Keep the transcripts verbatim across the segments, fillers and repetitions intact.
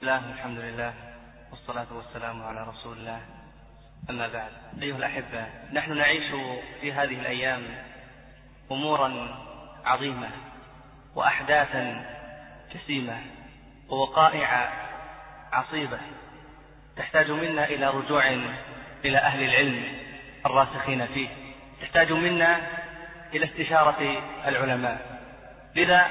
الله والحمد لله والصلاة والسلام على رسول الله. أما بعد، أيها الأحبة، نحن نعيش في هذه الأيام أمورا عظيمة وأحداثا جسيمة ووقائع عصيبة تحتاج منا إلى رجوع إلى أهل العلم الراسخين فيه، تحتاج منا إلى استشارة العلماء. لذا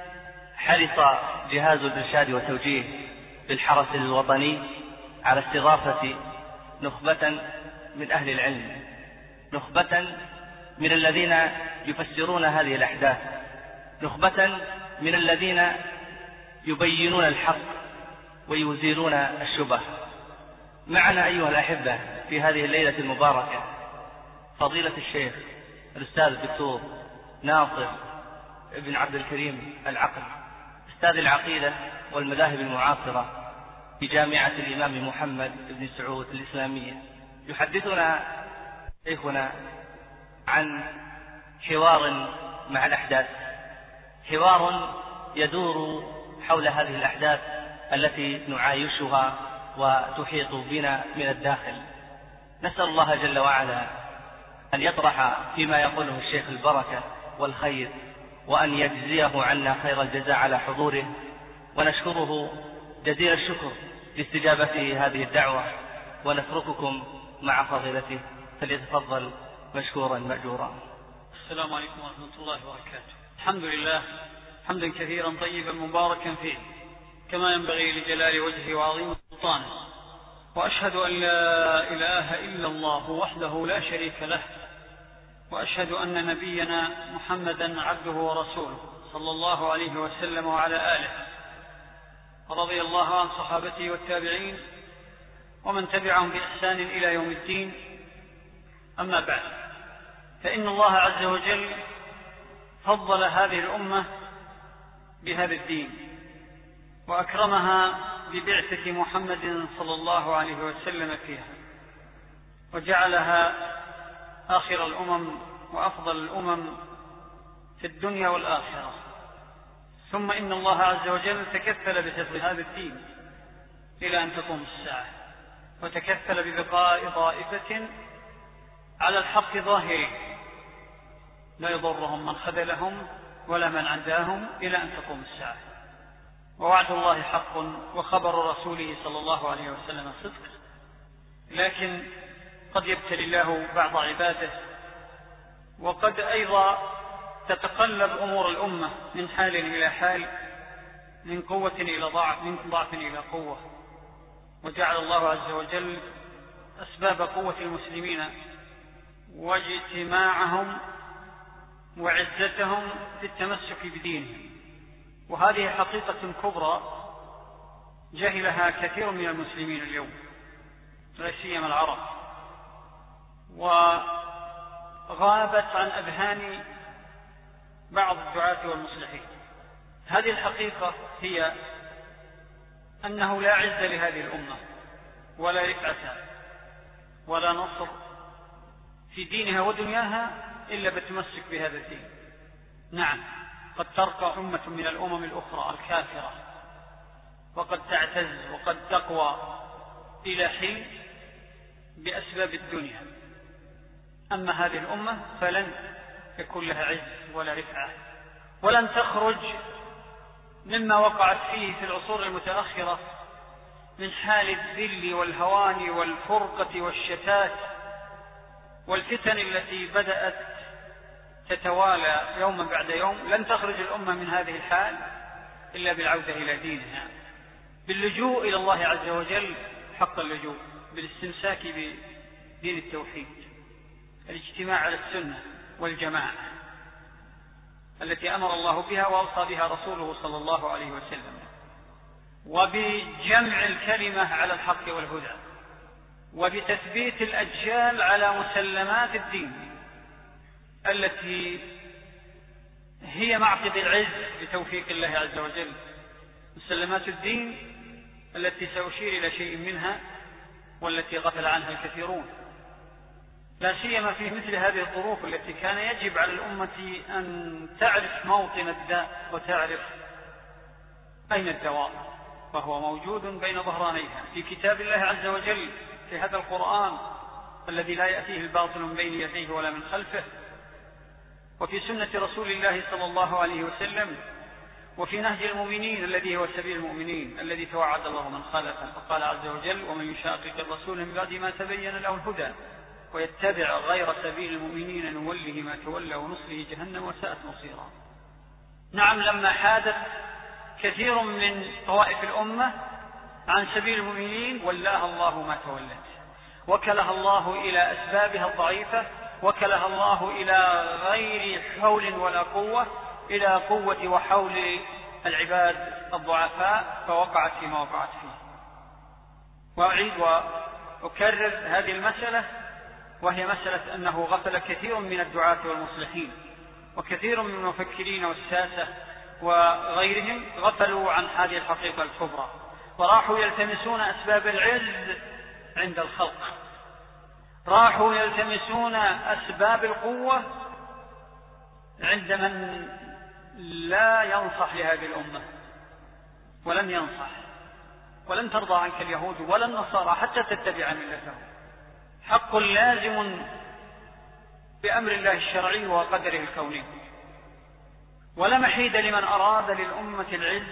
حرص جهاز الإرشاد والتوجيه بالحرس الوطني على استضافة نخبة من أهل العلم، نخبة من الذين يفسرون هذه الأحداث، نخبة من الذين يبينون الحق ويزيلون الشبه. معنا أيها الأحبة في هذه الليلة المباركة فضيلة الشيخ الأستاذ الدكتور ناصر بن عبد الكريم العقل، أستاذ العقيدة والمذاهب المعاصرة في جامعة الإمام محمد بن سعود الإسلامية. يحدثنا شيخنا عن حوار مع الأحداث، حوار يدور حول هذه الأحداث التي نعايشها وتحيط بنا من الداخل. نسأل الله جل وعلا أن يطرح فيما يقوله الشيخ البركة والخير، وأن يجزيه عنا خير الجزاء على حضوره، ونشكره جزيل الشكر لاستجابته هذه الدعوة، ونترككم مع فضيلته، فليتفضل مشكورا مأجورا. السلام عليكم ورحمة الله وبركاته. الحمد لله حمدا كثيرا طيبا مباركا فيه كما ينبغي لجلال وجهه وعظيم سلطانه، وأشهد أن لا إله إلا الله وحده لا شريك له، وأشهد أن نبينا محمدا عبده ورسوله صلى الله عليه وسلم وعلى آله، رضي الله عن صحابته والتابعين ومن تبعهم بإحسان إلى يوم الدين. أما بعد، فإن الله عز وجل فضل هذه الأمة بهذا الدين، وأكرمها ببعثة محمد صلى الله عليه وسلم فيها، وجعلها آخر الأمم وأفضل الأمم في الدنيا والآخرة. ثم إن الله عز وجل تكفل بحفظ هذا الدين إلى أن تقوم الساعة، وتكفل ببقاء طائفة على الحق ظاهرين لا يضرهم من خذلهم ولا من عداهم إلى أن تقوم الساعة. ووعد الله حق، وخبر رسوله صلى الله عليه وسلم صدق، لكن قد يبتلي الله بعض عباده، وقد أيضا تتقلب أمور الأمة من حال إلى حال، من قوة إلى ضعف، من ضعف إلى قوة. وجعل الله عز وجل أسباب قوة المسلمين واجتماعهم وعزتهم في التمسك بدينهم، وهذه حقيقة كبرى جهلها كثير من المسلمين اليوم، لا سيما العرب، وغابت عن أذهان بعض الدعاة والمصلحين. هذه الحقيقة هي أنه لا عز لهذه الأمة ولا رفعة ولا نصر في دينها ودنياها إلا بالتمسك بهذا الدين. نعم، قد ترقى أمة من الأمم الأخرى الكافرة، وقد تعتز وقد تقوى إلى حين بأسباب الدنيا، أما هذه الأمة فلن يكون لها عز ولا رفعة، ولن تخرج مما وقعت فيه في العصور المتأخرة من حال الذل والهوان والفرقة والشتات والفتن التي بدأت تتوالى يوما بعد يوم. لن تخرج الأمة من هذه الحال إلا بالعودة إلى دينها، باللجوء إلى الله عز وجل حق اللجوء، بالاستمساك بدين التوحيد، الاجتماع على السنة والجماعة التي أمر الله بها وأوصى بها رسوله صلى الله عليه وسلم، وبجمع الكلمة على الحق والهدى، وبتثبيت الأجيال على مسلمات الدين التي هي معقد العز بتوفيق الله عز وجل. مسلمات الدين التي سأشير إلى شيء منها والتي غفل عنها الكثيرون، لا سيما في مثل هذه الظروف التي كان يجب على الأمة أن تعرف موطن الداء وتعرف أين الدواء. فهو موجود بين ظهرانيها في كتاب الله عز وجل، في هذا القرآن الذي لا يأتيه الباطل من بين يديه ولا من خلفه، وفي سنة رسول الله صلى الله عليه وسلم، وفي نهج المؤمنين الذي هو سبيل المؤمنين الذي توعد الله من خالفه. فقال عز وجل: ومن يشاقق الرسول من بعد ما تبين له الهدى ويتبع غير سبيل المؤمنين نوله ما تولى ونصله جهنم وساءت مصيرا. نعم، لما حادث كثير من طوائف الأمة عن سبيل المؤمنين ولاها الله ما تولت، وكلها الله إلى أسبابها الضعيفة، وكلها الله إلى غير حول ولا قوة، إلى قوة وحول العباد الضعفاء، فوقعت فيما وقعت فيه. وأعيد وأكرر هذه المسألة، وهي مسألة أنه غفل كثير من الدعاة والمصلحين وكثير من المفكرين والساسة وغيرهم، غفلوا عن هذه الحقيقة الكبرى، وراحوا يلتمسون أسباب العز عند الخلق، راحوا يلتمسون أسباب القوة عند من لا ينصح لهذه الأمة ولن ينصح، ولن ترضى عنك اليهود ولا النصارى حتى تتبع ملتهم. حق لازم بأمر الله الشرعي وقدره الكوني، ولا محيد لمن أراد للأمة العز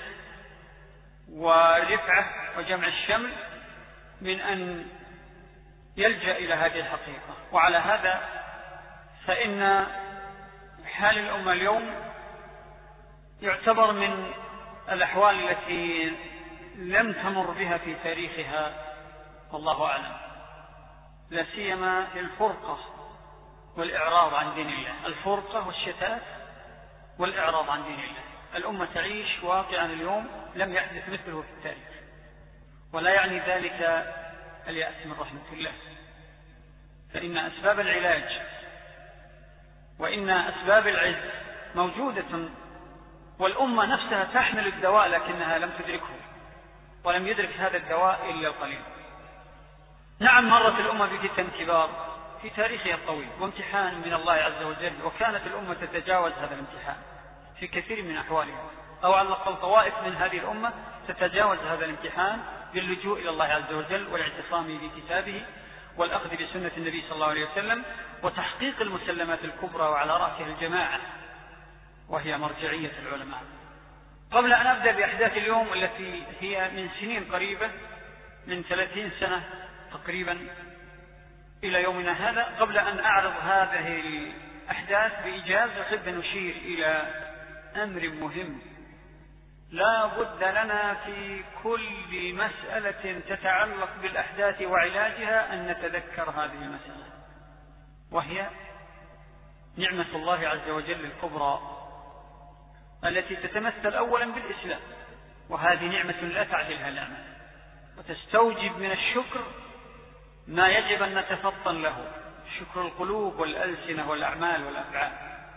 ورفعة وجمع الشمل من أن يلجأ إلى هذه الحقيقة. وعلى هذا فإن حال الأمة اليوم يعتبر من الأحوال التي لم تمر بها في تاريخها والله أعلم، لا سيما الفرقة والإعراض عن دين الله، الفرقة والشتات والإعراض عن دين الله. الأمة تعيش واقعا اليوم لم يحدث مثله في التاريخ، ولا يعني ذلك اليأس من رحمة الله، فإن أسباب العلاج وإن أسباب العز موجودة، والأمة نفسها تحمل الدواء لكنها لم تدركه، ولم يدرك هذا الدواء إلا القليل. نعم، مرت الأمة بفتن كبار في تاريخها الطويل وامتحان من الله عز وجل، وكانت الأمة تتجاوز هذا الامتحان في كثير من أحوالها، أو على الأقل طوائف من هذه الأمة تتجاوز هذا الامتحان باللجوء إلى الله عز وجل والاعتصام بكتابه والأخذ بسنة النبي صلى الله عليه وسلم وتحقيق المسلمات الكبرى، وعلى رأسها الجماعة وهي مرجعية العلماء. قبل أن أبدأ بأحداث اليوم التي هي من سنين قريبة، من ثلاثين سنة تقريبا إلى يومنا هذا، قبل أن أعرض هذه الأحداث بإيجاز أحب أن نشير إلى أمر مهم لا بد لنا في كل مسألة تتعلق بالأحداث وعلاجها أن نتذكر هذه المسألة، وهي نعمة الله عز وجل الكبرى التي تتمثل أولا بالإسلام، وهذه نعمة لا تعدلها نعمة، وتستوجب من الشكر ما يجب أن نتفطن له، شكر القلوب والألسنة والأعمال والأفعال.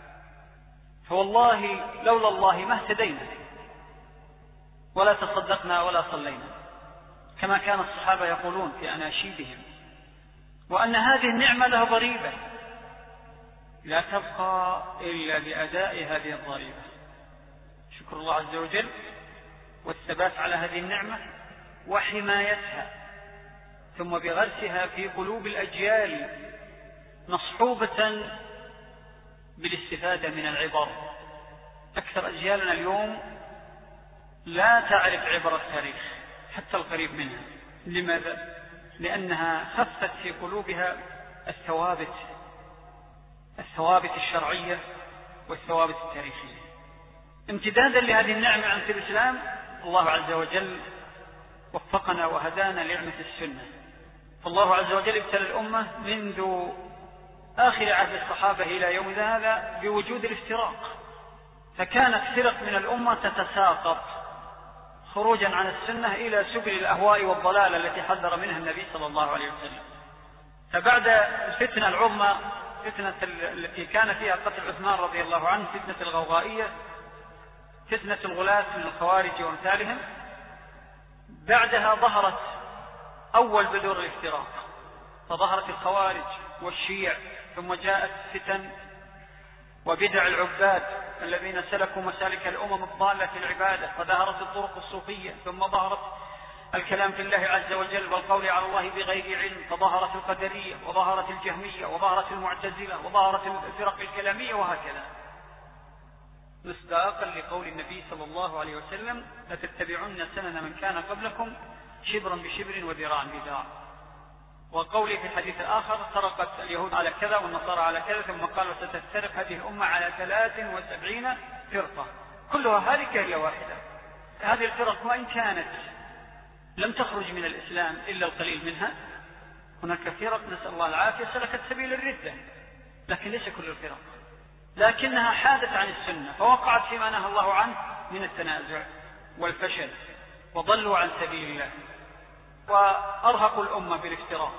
فوالله لولا الله ما اهتدينا ولا تصدقنا ولا صلينا، كما كان الصحابة يقولون في أناشيدهم، وأن هذه النعمة لها ضريبة لا تبقى إلا بأداء هذه الضريبة، شكر الله عز وجل والثبات على هذه النعمة وحمايتها، ثم بغرسها في قلوب الأجيال مصحوبة بالاستفادة من العبر. أكثر أجيالنا اليوم لا تعرف عبر التاريخ حتى القريب منها. لماذا؟ لأنها خفت في قلوبها الثوابت الثوابت الشرعية والثوابت التاريخية. امتدادا لهذه النعمة عن الإسلام، الله عز وجل وفقنا وهدانا لنعمة السنة، فالله عز وجل ابتلى الأمة منذ آخر عهد الصحابة إلى يوم هذا بوجود الافتراق، فكانت فرق من الأمة تتساقط خروجا عن السنة إلى سبل الأهواء والضلال التي حذر منها النبي صلى الله عليه وسلم. فبعد الفتنة العظمى، فتنة التي كان فيها قتل عثمان رضي الله عنه، فتنة الغوغائية، فتنة الغلاة من الخوارج وامثالهم، بعدها ظهرت أول بذور الافتراق، فظهرت الخوارج والشيع، ثم جاءت فتن وبدع العباد الذين سلكوا مسالك الأمم الضالة في العبادة، فظهرت الطرق الصوفية، ثم ظهرت الكلام في الله عز وجل والقول على الله بغير علم، فظهرت القدرية وظهرت الجهمية وظهرت المعتزلة وظهرت الفرق الكلامية، وهكذا، مصداقا لقول النبي صلى الله عليه وسلم: لتتبعن سنن من كان قبلكم شبرا بشبر وذراعا بذراع. وقوله في الحديث الآخر: فرقت اليهود على كذا والنصارى على كذا، ثم قال: وستفترق هذه الأمة على ثلاث وسبعين فرقة كلها هالكة إلا واحدة. هذه الفرق وإن كانت لم تخرج من الإسلام إلا القليل منها، هناك فرق نسأل الله العافية سلكت سبيل الردة، لكن ليس كل الفرق، لكنها حادت عن السنة فوقعت فيما نهى الله عنه من التنازع والفشل، وضلوا عن سبيل الله، وأرهقوا الأمة بالافتراق،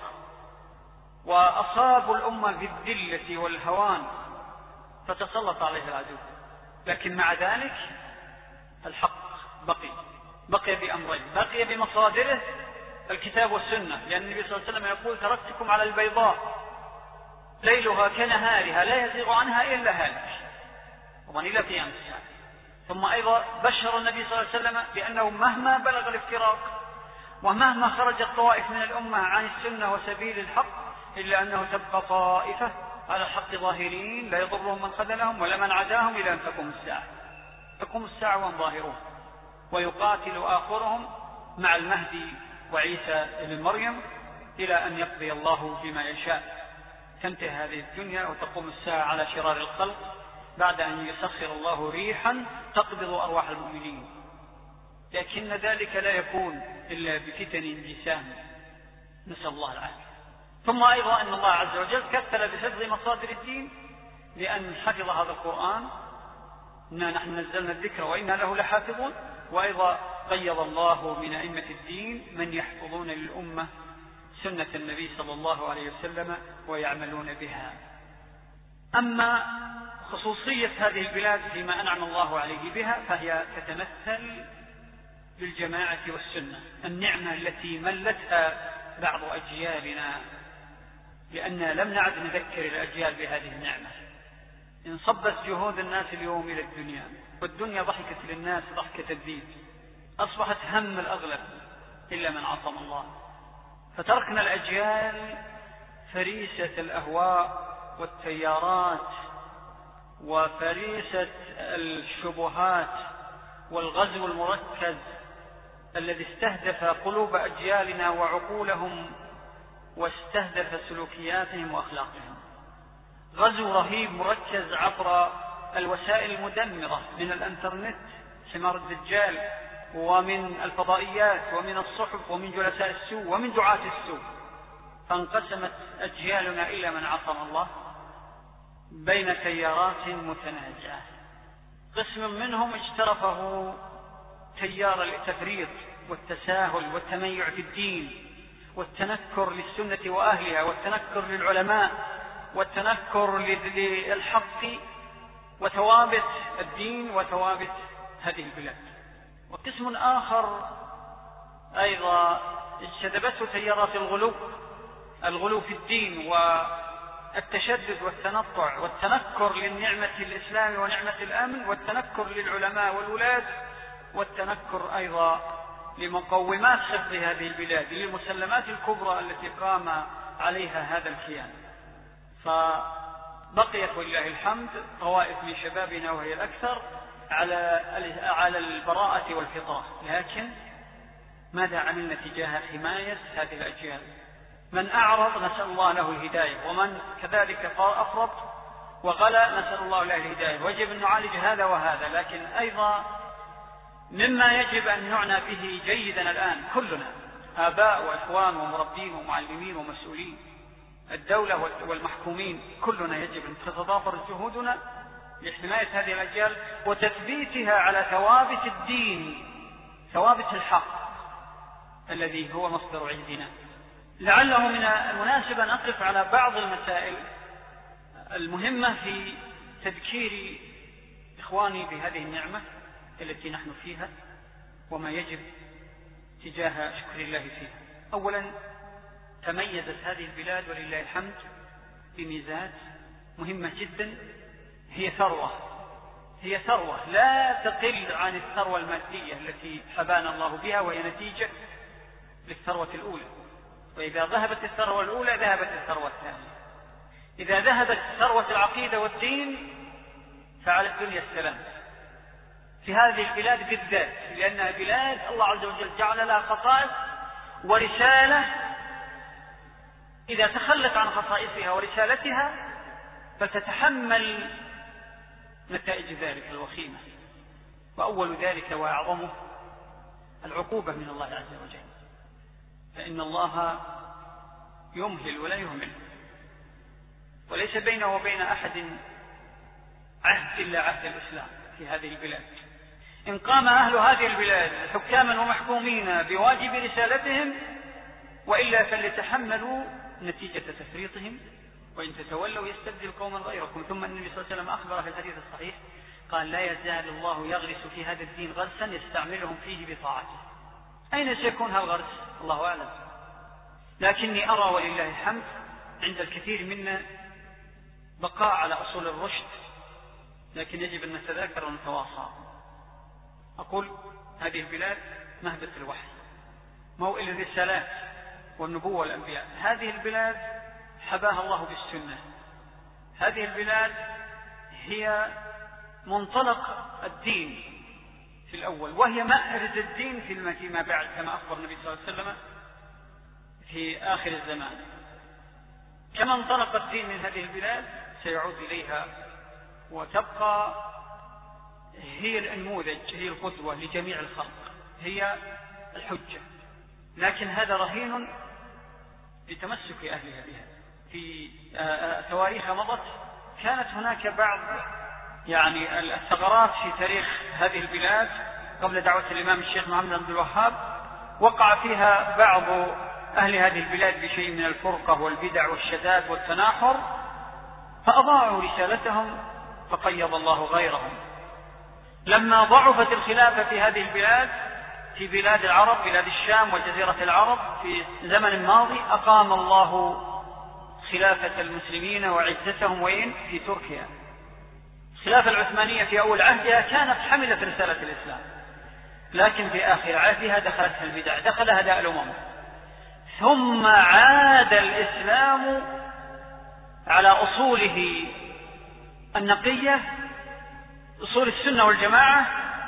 وأصابوا الأمة بالذلة والهوان، فتسلط عليه العدو. لكن مع ذلك الحق بقي بقي بأمرين: بقي بمصادره الكتاب والسنة، لأن النبي صلى الله عليه وسلم يقول: تركتكم على البيضاء ليلها كنهارها لا يزيغ عنها إلا هالك، وظن إلى قيام الساعة. ثم أيضا بشر النبي صلى الله عليه وسلم بأنه مهما بلغ الافتراق ومهما خرجت طوائف من الأمة عن السنة وسبيل الحق، إلا أنه تبقى طائفة على الحق ظاهرين لا يضرهم من خذلهم ولا من عداهم إلى أن تقوم الساعة. تقوم الساعة وهم ظاهرون، ويقاتل آخرهم مع المهدي وعيسى ابن مريم إلى أن يقضي الله بما يشاء. تنتهي هذه الدنيا وتقوم الساعة على شرار الخلق بعد أن يسخر الله ريحا تقبض أرواح المؤمنين، لكن ذلك لا يكون إلا بفتن جسام، نسأل الله العافية. ثم أيضا أن الله عز وجل كفل بحفظ مصادر الدين، لأن حفظ هذا القرآن: إنا نحن نزلنا الذكر وإنا له لحافظون. وأيضا قيض الله من أئمة الدين من يحفظون للأمة سنة النبي صلى الله عليه وسلم ويعملون بها. أما خصوصية هذه البلاد فيما أنعم الله عليه بها، فهي تتمثل بالجماعة والسنة، النعمة التي ملتها بعض أجيالنا، لأننا لم نعد نذكر الأجيال بهذه النعمة. انصبت جهود الناس اليوم إلى الدنيا، والدنيا ضحكت للناس ضحكة الذيب، أصبحت هم الأغلب إلا من عصم الله، فتركنا الأجيال فريسة الأهواء والتيارات وفريسة الشبهات والغزو المركز الذي استهدف قلوب أجيالنا وعقولهم واستهدف سلوكياتهم وأخلاقهم. غزو رهيب مركز عبر الوسائل المدمرة من الانترنت، حمار الدجال، ومن الفضائيات، ومن الصحف، ومن جلساء السوء، ومن دعاة السوء. فانقسمت أجيالنا إلى من عصم الله بين تيارات متنازعة. قسم منهم اجترفه تيار التفريط والتساهل والتميع في الدين والتنكر للسنة وأهلها والتنكر للعلماء والتنكر للحق وثوابت الدين وثوابت هذه البلاد. وقسم آخر أيضا اجتذبته تيارات الغلو الغلو في الدين والتشدد والتنطع والتنكر للنعمة الإسلام ونعمة الأمن والتنكر للعلماء والولاة والتنكر أيضا لمقومات حفظ هذه البلاد، للمسلمات الكبرى التي قام عليها هذا الكيان. فبقيت ولله الحمد طوائف من شبابنا وهي الأكثر على على البراءة والفطرة، لكن ماذا عملنا تجاه حماية هذه الأجيال؟ من أعرض نسأل الله له الهداية، ومن كذلك أفرط وغلا نسأل الله له الهداية. وجب أن نعالج هذا وهذا، لكن أيضا مما يجب أن نعنى به جيدا الآن كلنا، آباء وإخوان ومربين ومعلمين ومسؤولين، الدولة والمحكومين، كلنا يجب أن تتضافر جهودنا لحماية هذه الأجيال وتثبيتها على ثوابت الدين، ثوابت الحق الذي هو مصدر عزنا. لعله من المناسب أن أقف على بعض المسائل المهمة في تذكير إخواني بهذه النعمة التي نحن فيها وما يجب تجاه شكر الله فيها. أولا، تميزت هذه البلاد ولله الحمد بميزات مهمة جدا، هي ثروة هي ثروة لا تقل عن الثروة المادية التي حبانا الله بها، وهي نتيجة للثروة الأولى. وإذا ذهبت الثروة الأولى ذهبت الثروة الثانية. إذا ذهبت ثروة العقيدة والدين فعلى الدنيا السلام في هذه البلاد بالذات، لأنها بلاد الله عز وجل جعل لها خصائص ورسالة. إذا تخلت عن خصائصها ورسالتها فتتحمل نتائج ذلك الوخيمة، وأول ذلك وأعظمه العقوبة من الله عز وجل، فإن الله يمهل ولا يهمل، وليس بينه وبين أحد عهد إلا عهد الإسلام في هذه البلاد. إن قام أهل هذه البلاد حكاما ومحكومين بواجب رسالتهم، وإلا فليتحملوا نتيجة تفريطهم، وإن تتولوا يستبدل قوما غيركم. ثم النبي صلى الله عليه وسلم أخبر في الحديث الصحيح قال: لا يزال الله يغرس في هذا الدين غرسا يستعملهم فيه بطاعته. أين سيكون هذا الغرس؟ الله أعلم، لكني أرى ولله الحمد عند الكثير منا بقاء على أصول الرشد، لكن يجب أن نتذاكر ونتواصى. أقول هذه البلاد مهبط الوحي، موئل الرسالات والنبوة والأنبياء. هذه البلاد حباها الله بالسنة. هذه البلاد هي منطلق الدين في الأول، وهي مأرز الدين فيما بعد، كما أخبر النبي صلى الله عليه وسلم في آخر الزمان. كما انطلق الدين من هذه البلاد سيعود إليها، وتبقى هي النموذج، هي القدوة لجميع الخلق، هي الحجة. لكن هذا رهين بتمسك أهلها بها. في تواريخ مضت كانت هناك بعض يعني الثغرات في تاريخ هذه البلاد قبل دعوة الإمام الشيخ محمد بن عبد الوهاب، وقع فيها بعض أهل هذه البلاد بشيء من الفرقة والبدع والشذاذ والتناحر، فأضاعوا رسالتهم فقيض الله غيرهم. لما ضعفت الخلافة في هذه البلاد، في بلاد العرب، بلاد الشام وجزيرة العرب في زمن ماضي، أقام الله خلافة المسلمين وعزتهم وين؟ في تركيا. الخلافة العثمانية في أول عهدها كانت حملة رسالة الإسلام، لكن في آخر عهدها دخلتها البدع، دخلها داء الأمم. ثم عاد الإسلام على أصوله النقية، أصول السنة والجماعة،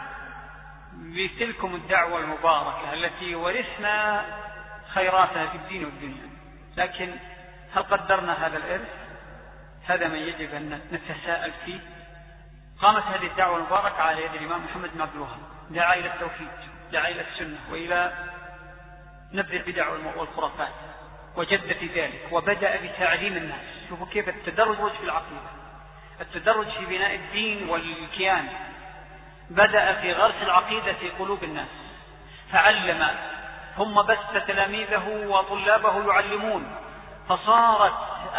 بتلكم الدعوة المباركة التي ورثنا خيراتها في الدين والدنيا. لكن هل قدرنا هذا الإرث؟ هذا ما يجب أن نتساءل فيه. قامت هذه الدعوة المباركة على يد الإمام محمد بن عبد الوهاب، دعا إلى التوحيد، دعا إلى السنة وإلى نبذ البدع والخرافات، وجد في ذلك وبدأ بتعليم الناس. شوفوا كيف التدرج في العقيدة، التدرج في بناء الدين والكيان. بدأ في غرس العقيدة في قلوب الناس فعلم، ثم بث تلاميذه وطلابه يعلمون، فصارت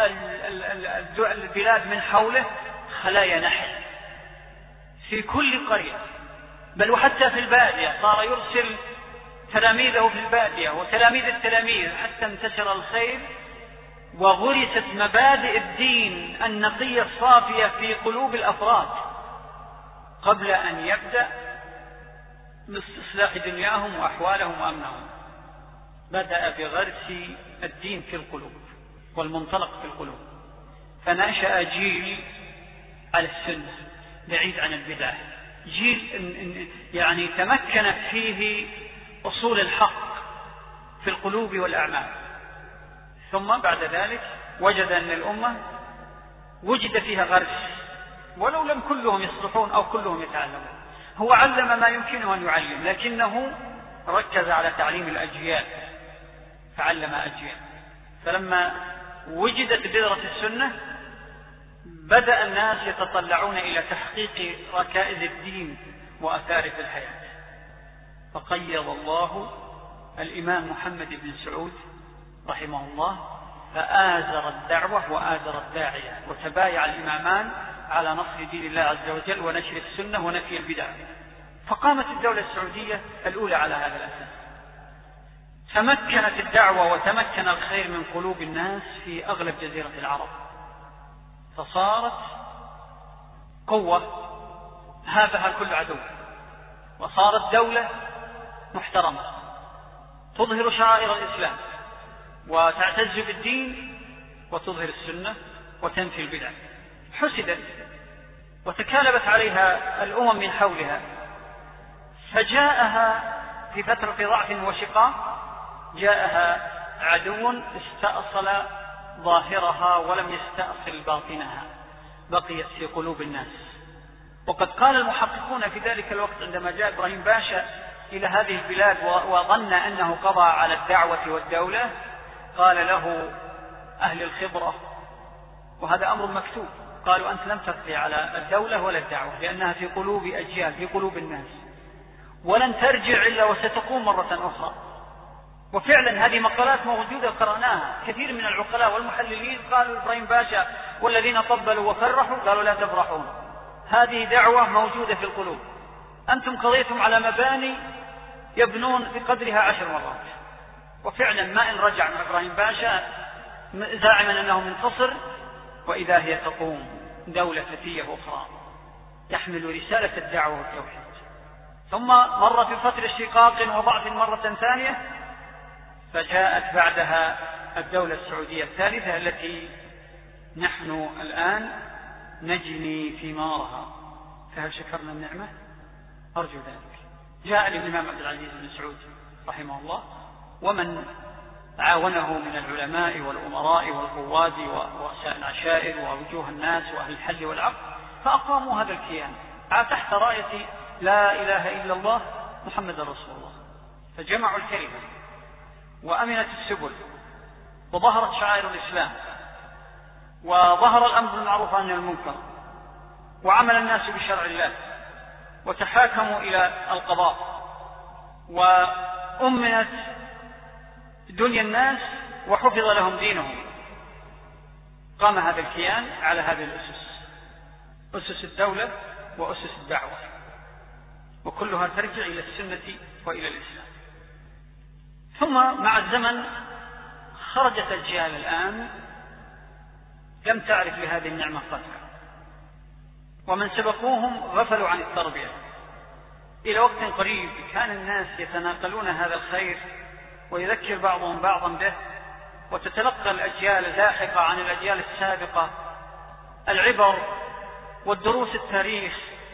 البلاد من حوله خلايا نحل في كل قرية، بل وحتى في البادية صار يرسل تلاميذه في البادية وتلاميذ التلاميذ، حتى انتشر الخير وغرست مبادئ الدين النقية الصافية في قلوب الأفراد قبل أن يبدأ بإصلاح دنياهم وأحوالهم وأمنهم. بدأ بغرس الدين في القلوب والمنطلق في القلوب، فنشأ جيل على السنة بعيد عن البدع، جيل يعني تمكنت فيه أصول الحق في القلوب والأعمال. ثم بعد ذلك وجد أن الأمة وجد فيها غرس، ولو لم كلهم يصلحون أو كلهم يتعلمون. هو علم ما يمكنه أن يعلم، لكنه ركز على تعليم الأجيال فعلم أجيال. فلما وجدت بذرة السنة بدأ الناس يتطلعون إلى تحقيق ركائز الدين وأثاره في الحياة، فقيض الله الإمام محمد بن سعود رحمه الله، فآزر الدعوة وآزر الداعية، وتبايع الإمامان على نصر دين الله عز وجل ونشر السنة ونفي البدع. فقامت الدولة السعودية الأولى على هذا الأساس، تمكنت الدعوة وتمكن الخير من قلوب الناس في أغلب جزيرة العرب، فصارت قوة هابها كل عدو، وصارت دولة محترمة تظهر شعائر الإسلام وتعتز بالدين وتظهر السنة وتنفي البدع. حسدت وتكالبت عليها الأمم من حولها، فجاءها في فترة ضعف وشقاق جاءها عدو استأصل ظاهرها ولم يستأصل باطنها، بقيت في قلوب الناس. وقد قال المحققون في ذلك الوقت عندما جاء إبراهيم باشا إلى هذه البلاد وظن أنه قضى على الدعوة والدولة، قال له أهل الخبرة، وهذا أمر مكتوب، قالوا أنت لم تقضي على الدولة ولا الدعوة، لأنها في قلوب أجيال، في قلوب الناس، ولن ترجع إلا وستقوم مرة أخرى. وفعلا هذه مقالات موجودة قرأناها، كثير من العقلاء والمحللين قالوا إبراهيم باشا والذين طبلوا وفرحوا قالوا لا تفرحون، هذه دعوة موجودة في القلوب، أنتم قضيتم على مباني يبنون بقدرها عشر مرات. وفعلا ما إن رجع من إبراهيم باشا زاعما أنه منتصر، وإذا هي تقوم دولة فتية أخرى تحمل رسالة الدعوة والتوحيد. ثم مر في فترة شقاق وضعف مرة ثانية، فجاءت بعدها الدولة السعودية الثالثة التي نحن الآن نجني ثمارها، فهل شكرنا النعمة؟ أرجو ذلك. جاء الإمام عبد العزيز بن سعود رحمه الله ومن عاونه من العلماء والأمراء والقواد ورؤساء العشائر ووجوه الناس وأهل الحل والعقد، فأقاموا هذا الكيان تحت راية لا إله إلا الله محمد رسول الله، فجمعوا الكلمة وأمنت السبل وظهرت شعائر الإسلام وظهر الأمر بالمعروف عن المنكر وعمل الناس بشرع الله وتحاكموا إلى القضاء وأمنت دنيا الناس وحفظ لهم دينهم. قام هذا الكيان على هذه الأسس، أسس الدولة وأسس الدعوة، وكلها ترجع إلى السنة وإلى الإسلام. ثم مع الزمن خرجت أجيال الآن لم تعرف لهذه النعمة قدرا، ومن سبقوهم غفلوا عن التربية. إلى وقت قريب كان الناس يتناقلون هذا الخير ويذكر بعضهم بعضا به، وتتلقى الأجيال اللاحقة عن الأجيال السابقة العبر والدروس التاريخ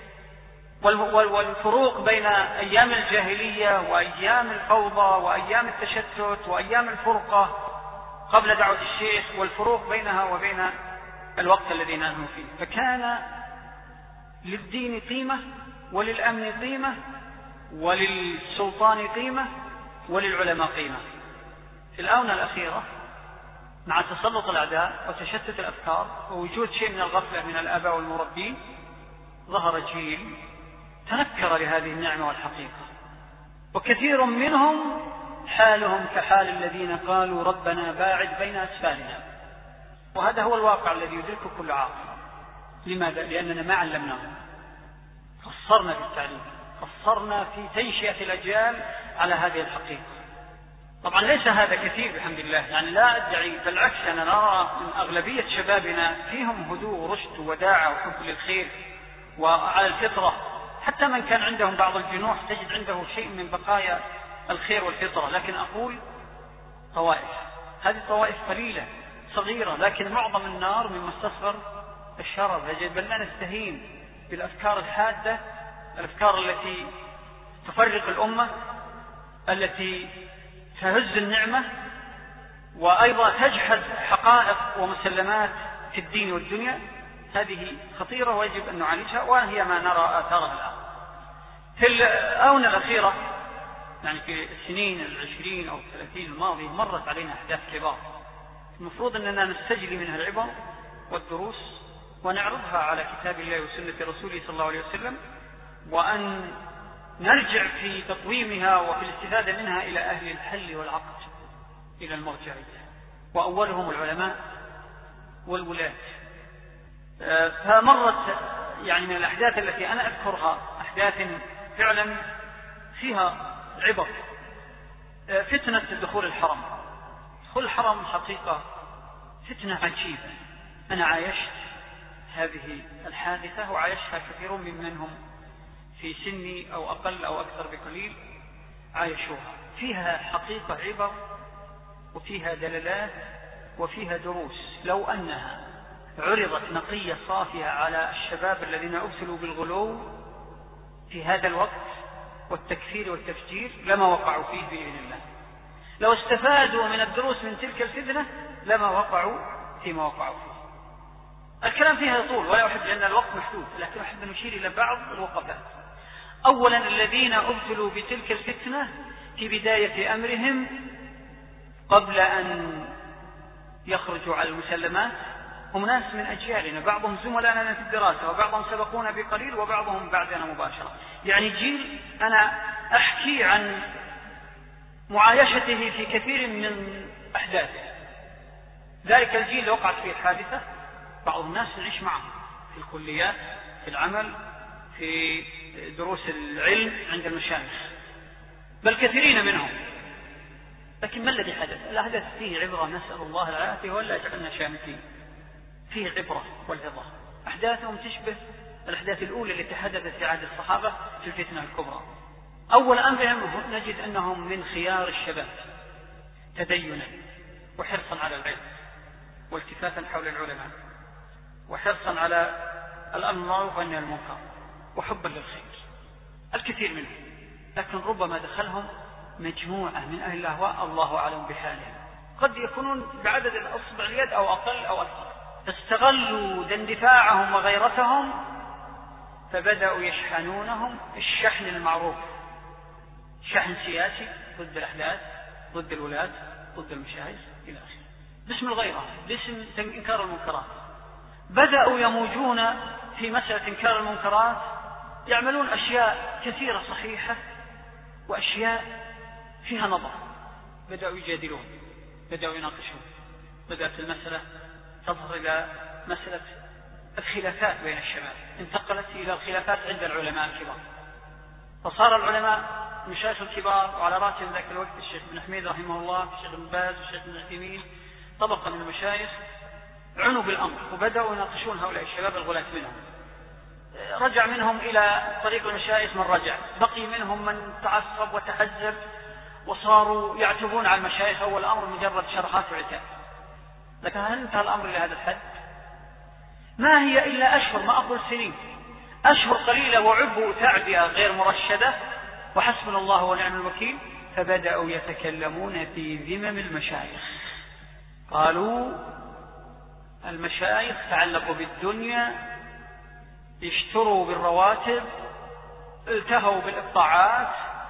والفروق بين أيام الجاهلية وأيام الفوضى وأيام التشتت وأيام الفرقة قبل دعوة الشيخ، والفروق بينها وبين الوقت الذي نحن فيه. فكان للدين قيمة وللأمن قيمة وللسلطان قيمة وللعلماء قيمة. في الآونة الأخيرة مع تسلط الأعداء وتشتت الأفكار ووجود شيء من الغفلة من الآباء والمربين، ظهر جيل تنكر لهذه النعمة والحقيقة، وكثير منهم حالهم كحال الذين قالوا ربنا باعد بين أسفارنا. وهذا هو الواقع الذي يدرك كل عاقل. لماذا؟ لأننا ما علمناهم، قصرنا في التعليم، قصرنا في تنشئة الأجيال على هذه الحقيقة. طبعا ليس هذا كثير بحمد الله، يعني لا أدعي، بالعكس أنا نرى من أغلبية شبابنا فيهم هدوء ورشد وداعة وحب للخير وعلى الفطرة، حتى من كان عندهم بعض الجنوح تجد عنده شيء من بقايا الخير والفطرة. لكن أقول طوائف، هذه الطوائف قليلة صغيرة، لكن معظم النار مما استصغر الشرر. بل لا نستهين بالأفكار الحادة، الأفكار التي تفرق الأمة، التي تهز النعمة، وأيضا تجحد حقائق ومسلمات في الدين والدنيا. هذه خطيرة ويجب أن نعالجها، وهي ما نرى آثارها الآن. في الآونة الأخيرة، يعني في السنين العشرين أو الثلاثين الماضية، مرت علينا أحداث كبار المفروض أننا نستجلي منها العبر والدروس ونعرضها على كتاب الله وسنة رسوله صلى الله عليه وسلم، وأن نرجع في تقويمها وفي الاستفادة منها إلى أهل الحل والعقد، إلى المرجعية، وأولهم العلماء والولاة. فمرت يعني من الأحداث التي أنا أذكرها أحداث فعلا فيها عبر. فتنة دخول الحرم. دخول الحرم حقيقة فتنة عجيبة. أنا عايشت هذه الحادثة وعايشها كثير من منهم في سني أو أقل أو أكثر بقليل عايشوها، فيها حقيقة عبر وفيها دلالات وفيها دروس. لو أنها عرضت نقية صافية على الشباب الذين أبتلوا بالغلو في هذا الوقت والتكفير والتفجير لما وقعوا فيه بإذن الله. لو استفادوا من الدروس من تلك الفتنة لما وقعوا فيما وقعوا فيه. الكلام فيها يطول ولا أحب لأن الوقت محدود، لكن أحب أن نشير إلى بعض الوقفات. أولا الذين أبتلوا بتلك الفتنة في بداية أمرهم قبل أن يخرجوا على المسلمات هم ناس من أجيالنا، بعضهم زملائنا في الدراسة وبعضهم سبقونا بقليل وبعضهم بعدنا مباشرة، يعني جيل أنا أحكي عن معايشته في كثير من أحداثه. ذلك الجيل اللي وقعت فيه الحادثة بعض الناس نعيش معهم في الكليات، في العمل، في دروس العلم عند المشايخ، بل كثيرين منهم. لكن ما الذي حدث؟ الأحداث فيه عبرة، نسأل الله العافية ولا يجعلنا شامتين. فيه عبرة والعظة. أحداثهم تشبه الأحداث الأولى التي حدثت في عهد الصحابة في الفتنة الكبرى. أول أمرهم نجد أنهم من خيار الشباب تدينا وحرصا على العلم والتفاتا حول العلماء وحرصا على الأمر بالمعروف والنهي عن المنكر وحبا للخير، الكثير منهم. لكن ربما دخلهم مجموعة من أهل الأهواء الله أعلم بحالهم، قد يكونون بعدد الأصبع اليد أو أقل أو أكثر، فاستغلوا اندفاعهم وغيرتهم فبدأوا يشحنونهم الشحن المعروف، شحن سياسي ضد الأحداث، ضد الولاة، ضد المشايخ إلى آخره، باسم الغيرة، باسم إنكار المنكرات. بدأوا يموجون في مسألة إنكار المنكرات، يعملون أشياء كثيرة صحيحة وأشياء فيها نظر. بدأوا يجادلون، بدأوا يناقشون، بدأت المسألة تظهر إلى مسألة الخلافات بين الشباب، انتقلت إلى الخلافات عند العلماء الكبار، فصار العلماء المشايخ الكبار وعلى رأسهم ذاك الوقت الشيخ بن حميد رحمه الله، الشيخ ابن باز، والشيخ ابن عثيمين، طبقة من المشايخ عنوا بالأمر وبدأوا يناقشون هؤلاء الشباب الغلاة منهم. رجع منهم إلى طريق المشايخ من رجع، بقي منهم من تعصب وتحزب وصاروا يعتبون على المشايخ أول أمر مجرد شرحات وعتاب. لكن هل انتهى الأمر إلى هذا الحد؟ ما هي إلا أشهر، ما أقول سنين، أشهر قليلة وعبوا تعبئة غير مرشدة وحسبنا الله ونعم الوكيل، فبدأوا يتكلمون في ذمم المشايخ. قالوا المشايخ تعلقوا بالدنيا، اشتروا بالرواتب، التهوا بالإقطاعات،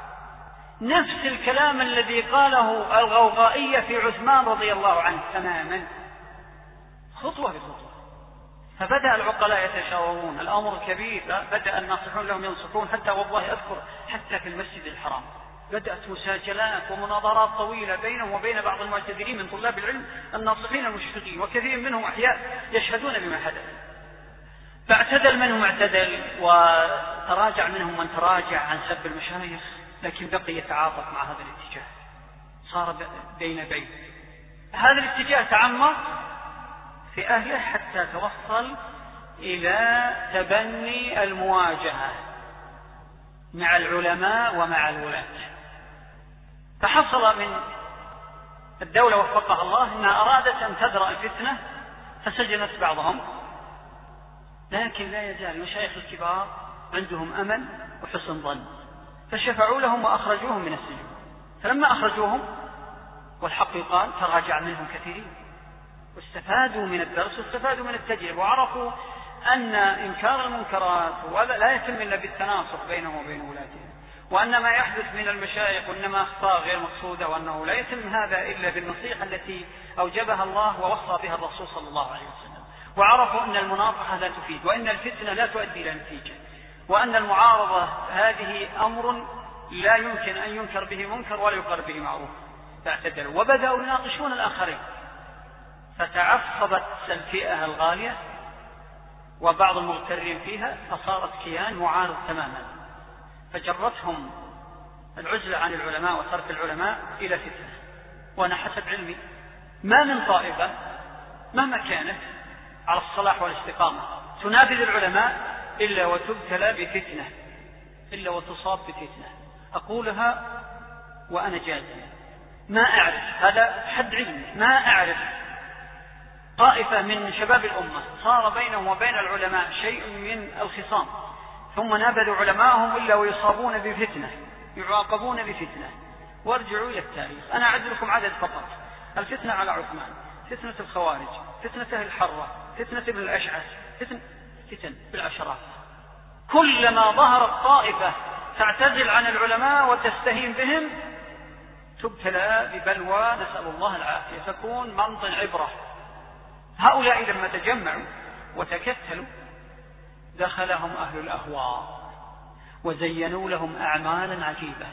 نفس الكلام الذي قاله الغوغائية في عثمان رضي الله عنه تماما، خطوة بخطوة. فبدأ العقلاء يتشاورون، الأمر كبير، بدأ الناصحون لهم ينصحون، حتى والله أذكر حتى في المسجد الحرام بدأت مساجلات ومناظرات طويلة بينهم وبين بعض المعتذرين من طلاب العلم الناصحين المشفقين، وكثير منهم أحياء يشهدون بما حدث. فاعتدل منهم اعتدل وتراجع منهم من تراجع عن سب المشايخ، لكن بقي يتعاطف مع هذا الاتجاه، صار بين بين. هذا الاتجاه تعمق في أهله حتى توصل إلى تبني المواجهة مع العلماء ومع الولاة. فحصل من الدولة وفقها الله أنها أرادت أن تدرأ الفتنة فسجنت بعضهم، لكن لا يزال المشايخ الكبار عندهم أمل وحسن ظن، فشفعوا لهم وأخرجوهم من السجن. فلما أخرجوهم والحق يقال تراجع منهم كثيرين، واستفادوا من الدرس واستفادوا من التجربة، وعرفوا أن إنكار المنكرات لا يتم إلا بالتناصح بينهم وبين ولاتهم، وأن ما يحدث من المشايخ وإنما أخطاء غير مقصودة، وأنه لا يتم هذا إلا بالنصيحة التي أوجبها الله ووصى بها الرسول صلى الله عليه وسلم. وعرفوا أن المناصحة لا تفيد، وأن الفتنة لا تؤدي إلى نتيجة، وأن المعارضة هذه أمر لا يمكن أن ينكر به منكر ولا يقر به معروف. فاعتدلوا وبدأوا يناقشون الآخرين، فتعصبت الفئة الغالية وبعض المغترين فيها، فصارت كيان معارض تماما، فجرتهم العزلة عن العلماء وترك العلماء إلى فتنة. وأنا حسب علمي ما من طائفة مهما كانت على الصلاح والاستقامة تنابذ العلماء إلا وتبتلى بفتنة إلا وتصاب بفتنة. أقولها وأنا جازم، ما أعرف، هذا حد علمي، ما أعرف طائفة من شباب الأمة صار بينهم وبين العلماء شيء من الخصام ثم نابذوا علماءهم إلا ويصابون بفتنة، يعاقبون بفتنة. وارجعوا إلى التاريخ، أنا أعد لكم عدد فقط: الفتنة على عثمان، فتنة الخوارج، فتنة أهل الحرة، فتنة ابن الأشعث، فتن فتن بالعشرات. كلما ظهرت طائفة تعتزل عن العلماء وتستهين بهم تبتلى ببلوى، نسأل الله العافية، تكون منطق عبرة. هؤلاء لما تجمعوا وتكتلوا دخلهم أهل الأهواء وزينوا لهم أعمالا عجيبة.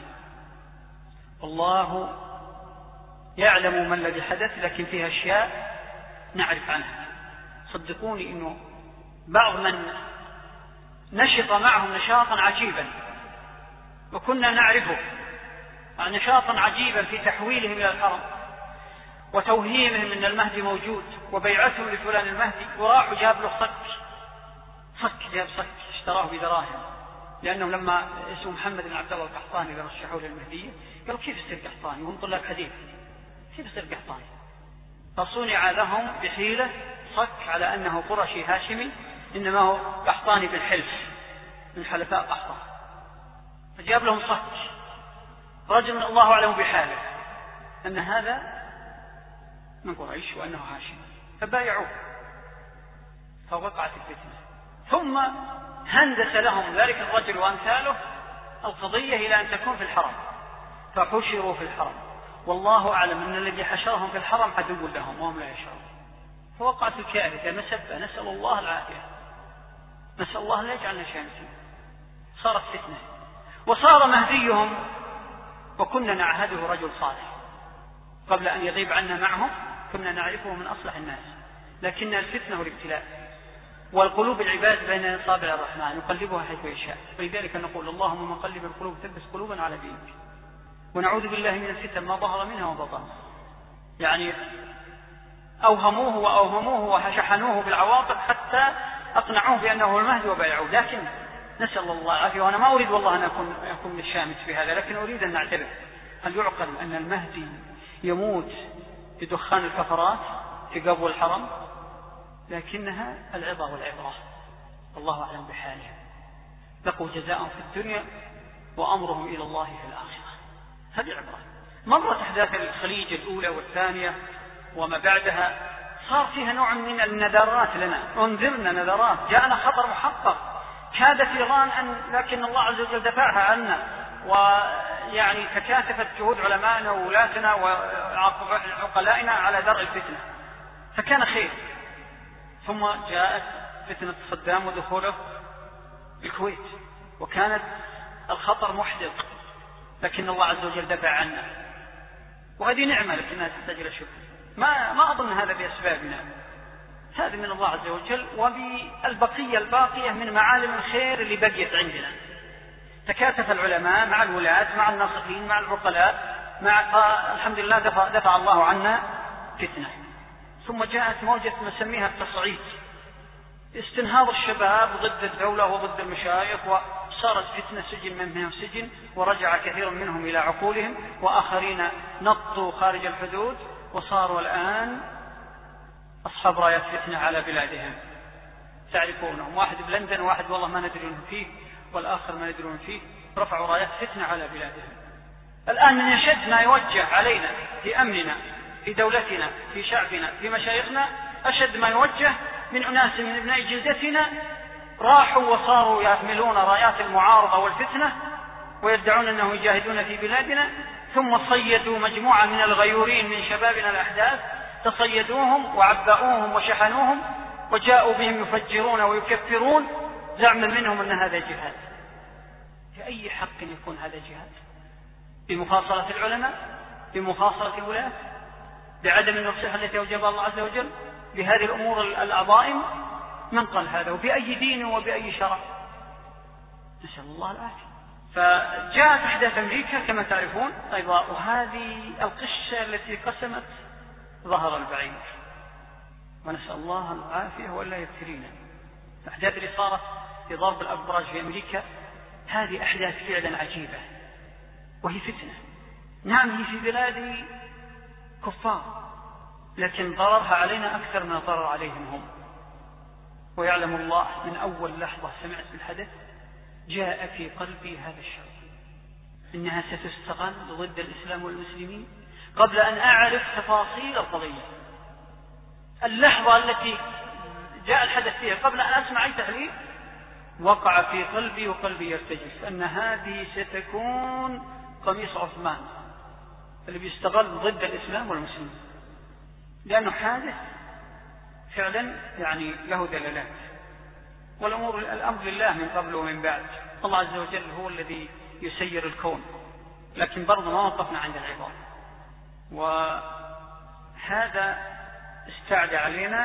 الله يعلم ما الذي حدث، لكن فيها أشياء نعرف عنها. صدقوني إنه بعض من نشط معهم نشاطا عجيبا وكنا نعرفه، نشاطا عجيبا في تحويلهم إلى الحرم وتوهيمهم أن المهدي موجود وبيعتهم لفلان المهدي، وراحوا جاب له صك صك جاب صك اشتراه بدراهم، لأنه لما اسمه محمد بن عبد الله القحطاني اللي رشحوه للمهدية قال كيف يصير قحطاني وهم طلاب حديث، كيف يصير قحطاني؟ فصنع لهم بحيلة صك على أنه قرشي هاشمي، إنما هو قحطاني بالحلف من حلفاء قحطان، فجاب لهم صك. رجل من الله أعلم بحاله أن هذا من قريش وأنه هاشم، فبايعوه فوقعت الفتنة. ثم هندس لهم ذلك الرجل وأمثاله القضية إلى أن تكون في الحرم، فحشروا في الحرم، والله أعلم أن الذي حشرهم في الحرم عدو لهم وهم لا يشعرون. فوقعت الكارثة مسبة، نسأل الله العافية، نسأل الله لا يجعلنا شامسين. صارت فتنة وصار مهديهم، وكنا نعهده رجل صالح قبل أن يغيب عنا معهم، كنا نعرفه من أصلح الناس، لكن الفتنة والابتلاء والقلوب العباد بين إصابع الرحمن يقلبها حيث يشاء. ولذلك نقول اللهم مقلب القلوب ثبت قلوبنا على دينك، ونعوذ بالله من الفتن ما ظهر منها وبطن. يعني أوهموه وأوهموه وشحنوه بالعواطف حتى أقنعوه بأنه المهدي وبايعوه، لكن نسأل الله العافية. وأنا ما أريد والله أن أكون, أكون الشامت في هذا، لكن أريد أن نعتبر هل يعقل أن المهدي يموت بدخان الكفرات في قبو الحرم؟ لكنها العظة والعبرة، الله أعلم بحالهم، لقوا جزاءهم في الدنيا وأمرهم إلى الله في الآخرة. هذه عبرة. مرت أحداث الخليج الأولى والثانية وما بعدها صار فيها نوع من النذرات لنا، انذرنا نذرات، جاءنا خطر محقق، كادت إيران أن، لكن الله عز وجل دفعها عنا، ويعني تكاثفت جهود علمائنا وولاتنا وعقلائنا على درء الفتنة، فكان خير. ثم جاءت فتنة صدام ودخوله الكويت، وكانت الخطر محدق، لكن الله عز وجل دفع عنا، وهذه نعمة لكنها تحتاج إلى شكر. ما ما أظن هذا بأسبابنا، هذا من الله عز وجل، وبالبقية الباقية من معالم الخير اللي بقيت عندنا. تكاتف العلماء مع الولاة مع الناصحين مع العقلاء مع الحمد لله دفع, دفع الله عنا فتنة. ثم جاءت موجة نسميها التصعيد، استنهاض الشباب ضد الدولة وضد المشايخ، وصارت فتنة سجن منهم سجن، ورجع كثير منهم إلى عقولهم، وآخرين نطوا خارج الحدود، وصاروا الآن أصحاب رايات فتنة على بلادهم تعرفونهم، واحد بلندن وواحد والله ما ندرون فيه والآخر ما ندرون فيه، رفعوا رايات فتنة على بلادهم. الآن من أشد ما يوجه علينا في أمننا في دولتنا في شعبنا في مشايخنا، أشد ما يوجه من أناس من ابناء جلدتنا راحوا وصاروا يحملون رايات المعارضة والفتنة ويدعون أنهم يجاهدون في بلادنا، ثم صيدوا مجموعة من الغيورين من شبابنا الأحداث، تصيدوهم وعبأوهم وشحنوهم وجاءوا بهم يفجرون ويكفرون زعما منهم أن هذا جهاد. بأي حق يكون هذا جهاد؟ بمفاصلة العلماء؟ بمفاصلة الولاة؟ بعدم النصيحة التي أوجبها الله عز وجل؟ بهذه الأمور العظائم؟ من قال هذا؟ وبأي دين وبأي شرع؟ نسأل الله العافية. فجاءت أحداث أمريكا كما تعرفون أيضا، وهذه القشة التي قسمت ظهر البعير، ونسأل الله العافية ولا يبتلينا. الأحداث اللي صارت في ضرب الأبراج في أمريكا هذه أحداث فعلا عجيبة وهي فتنة. نعم هي في بلاد كفار، لكن ضررها علينا أكثر من ضرر عليهم هم. ويعلم الله من أول لحظة سمعت بالحدث جاء في قلبي هذا الشر، إنها ستستغل ضد الإسلام والمسلمين قبل أن أعرف تفاصيل القضية. اللحظة التي جاء الحدث فيها قبل أن أسمع أي تحليل وقع في قلبي وقلبي يرتجف أن هذه ستكون قميص عثمان اللي بيستغل ضد الإسلام والمسلمين، لأنه حادث فعلا يعني له دلالات. والأمور الأمر لله من قبل ومن بعد. الله عز وجل هو الذي يسير الكون، لكن برضه ما وقفنا عند العبارة. وهذا استعدى علينا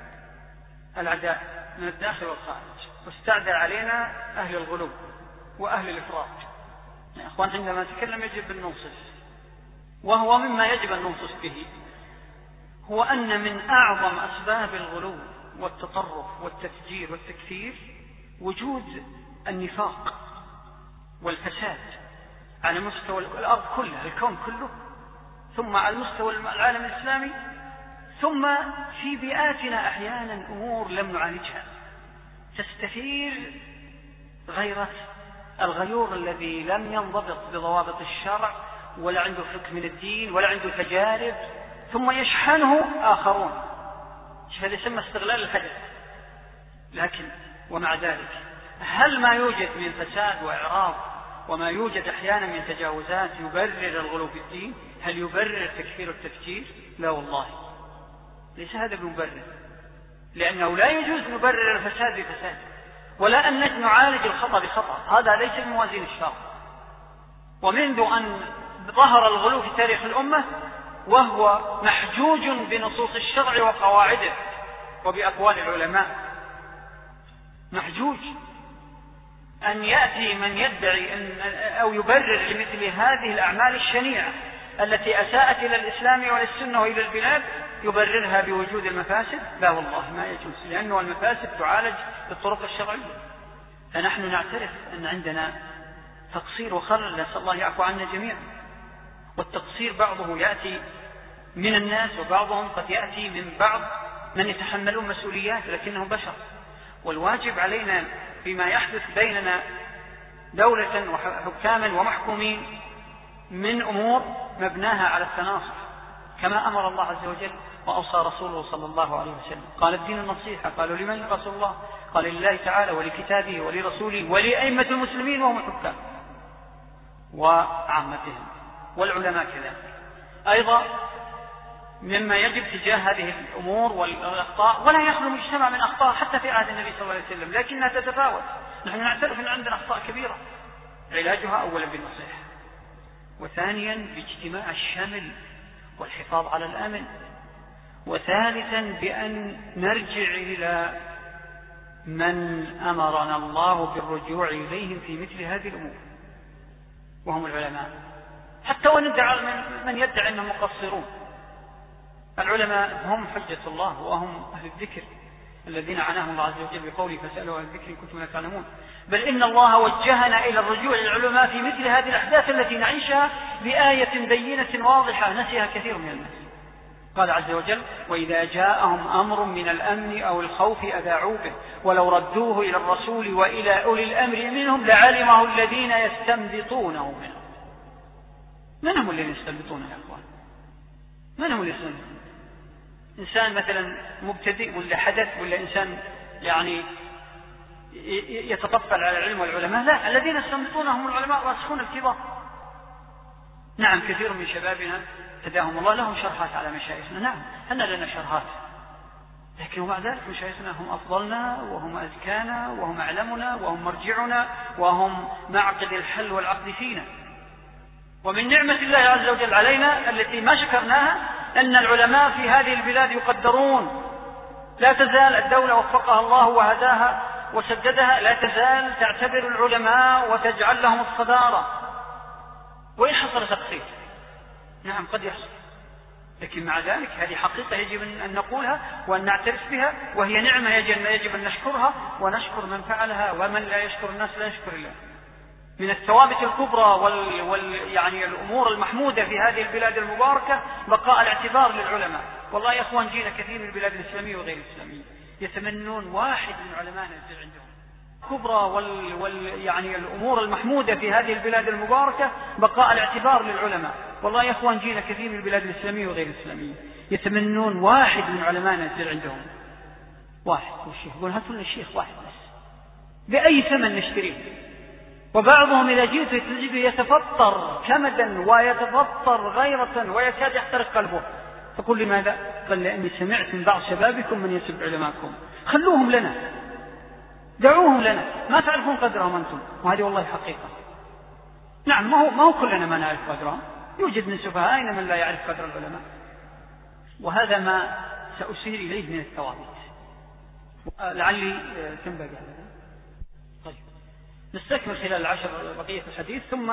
الأعداء من الداخل والخارج، واستعدى علينا أهل الغلو وأهل الإفراط. يا أخوان عندما نتكلم يجب أن ننصف، وهو مما يجب أن ننصف به هو أن من أعظم أسباب الغلو والتطرف والتفجير والتكفير وجود النفاق والفساد على مستوى الأرض كلها، الكون كله، ثم على مستوى العالم الإسلامي، ثم في بيئاتنا أحيانا أمور لم نعالجها تستثير غيرة الغيور الذي لم ينضبط بضوابط الشرع ولا عنده فقه من الدين ولا عنده تجارب، ثم يشحنه آخرون. هذا يسمى استغلال الحدث. لكن ومع ذلك هل ما يوجد من فساد وإعراض وما يوجد أحيانا من تجاوزات يبرر الغلو في الدين؟ هل يبرر التكفير والتفجير؟ لا والله، ليس هذا بمبرر، لأنه لا يجوز نبرر الفساد بفساد، ولا أن نعالج الخطأ بخطأ، هذا ليس بموازين الشرع. ومنذ أن ظهر الغلو في تاريخ الأمة وهو محجوج بنصوص الشرع وقواعده وبأقوال العلماء، محجوج. أن يأتي من يدعي أن أو يبرر لمثل هذه الأعمال الشنيعة التي أساءت إلى الإسلام والسنة وإلى البلاد يبررها بوجود المفاسد، لا والله ما يجوز، لأنه المفاسد تعالج بالطرق الشرعية. فنحن نعترف أن عندنا تقصير وخلل، نسأل الله يعفو عنا جميعا. والتقصير بعضه يأتي من الناس وبعضهم قد يأتي من بعض من يتحملون مسؤوليات لكنهم بشر. والواجب علينا فيما يحدث بيننا دولة وحكاما ومحكومين من أمور مبناها على التناصر كما أمر الله عز وجل وأوصى رسوله صلى الله عليه وسلم. قال الدين النصيحة. قالوا لمن يا رسول الله؟ قال لله تعالى ولكتابه ولرسوله ولأئمة المسلمين وهم الحكام وعامتهم والعلماء كذلك. أيضا مما يجب تجاه هذه الأمور والأخطاء، ولا يخلو المجتمع من أخطاء حتى في عهد النبي صلى الله عليه وسلم، لكنها تتفاوت. نحن نعترف أن عندنا أخطاء كبيرة، علاجها أولا بالنصيحة، وثانيا باجتماع الشمل والحفاظ على الأمن، وثالثا بأن نرجع إلى من أمرنا الله بالرجوع إليهم في مثل هذه الأمور وهم العلماء، حتى وندعى من يدعي أنهم مقصرون. العلماء هم حجة الله وهم أهل الذكر الذين عناهم الله عز وجل بقوله فسألوا أهل الذكر إن كنتم لا تعلمون. بل إن الله وجهنا إلى الرجوع للعلماء في مثل هذه الأحداث التي نعيشها بآية بينة واضحة نسيها كثير من الناس. قال عز وجل وإذا جاءهم أمر من الأمن أو الخوف أذاعوا به ولو ردوه إلى الرسول وإلى أولي الأمر منهم لعلمه الذين يستنبطونه منهم. من هم الذين يستنبطونه يا أخوان؟ من هم اللي يستنبطون؟ إنسان مثلا مبتدئ ولا حدث ولا إنسان يعني يتطفل على العلم والعلماء؟ لا، الذين يستنبطون هم العلماء راسخون الكبار. نعم كثير من شبابنا هداهم الله لهم شرحات على مشايخنا، نعم أن لنا شرحات، لكن ومع ذلك مشايخنا هم أفضلنا وهم أذكانا وهم أعلمنا وهم مرجعنا وهم معقد الحل والعقد فينا. ومن نعمة الله عز وجل علينا التي ما شكرناها أن العلماء في هذه البلاد يقدرون. لا تزال الدولة وفقها الله وهداها وسددها لا تزال تعتبر العلماء وتجعل لهم الصدارة، وإن حصل تقصير نعم قد يحصل، لكن مع ذلك هذه حقيقة يجب أن نقولها وأن نعترف بها، وهي نعمة يجب أن نشكرها ونشكر من فعلها، ومن لا يشكر الناس لا يشكر الله. من الثوابت الكبرى وال... وال... يعني الأمور المحمودة في هذه البلاد المباركة بقاء الاعتبار للعلماء. والله يا أخوان جينا كثير من البلاد الإسلامية وغير الإسلامية يتمنون واحد من علمائنا يصير عندهم كبرى وال... وال... يعني الأمور المحمودة في هذه البلاد المباركة بقاء الاعتبار للعلماء. والله يا أخوان جينا كثير من البلاد الإسلامية وغير الإسلامية يتمنون واحد من علمائنا يصير عندهم واحد. والشيخ يقول هاتوا لنا الشيخ واحد بس بأي ثمن نشتريه. وبعضهم إذا جئت تجده يتفطر كمدا ويتفطر غيرة ويكاد يحترق قلبه. فقل لماذا؟ قال لأني سمعت من بعض شبابكم من يسب علماءكم. خلوهم لنا، دعوهم لنا، ما تعرفون قدرهم أنتم. وهذه والله حقيقة. نعم ما هو, ما هو كلنا ما نعرف قدرهم، يوجد من سفهائنا من لا يعرف قدر العلماء، وهذا ما سأشير إليه من الثوابت. لعلي كم بقى؟ طيب نستكمل خلال العشر بقية الحديث ثم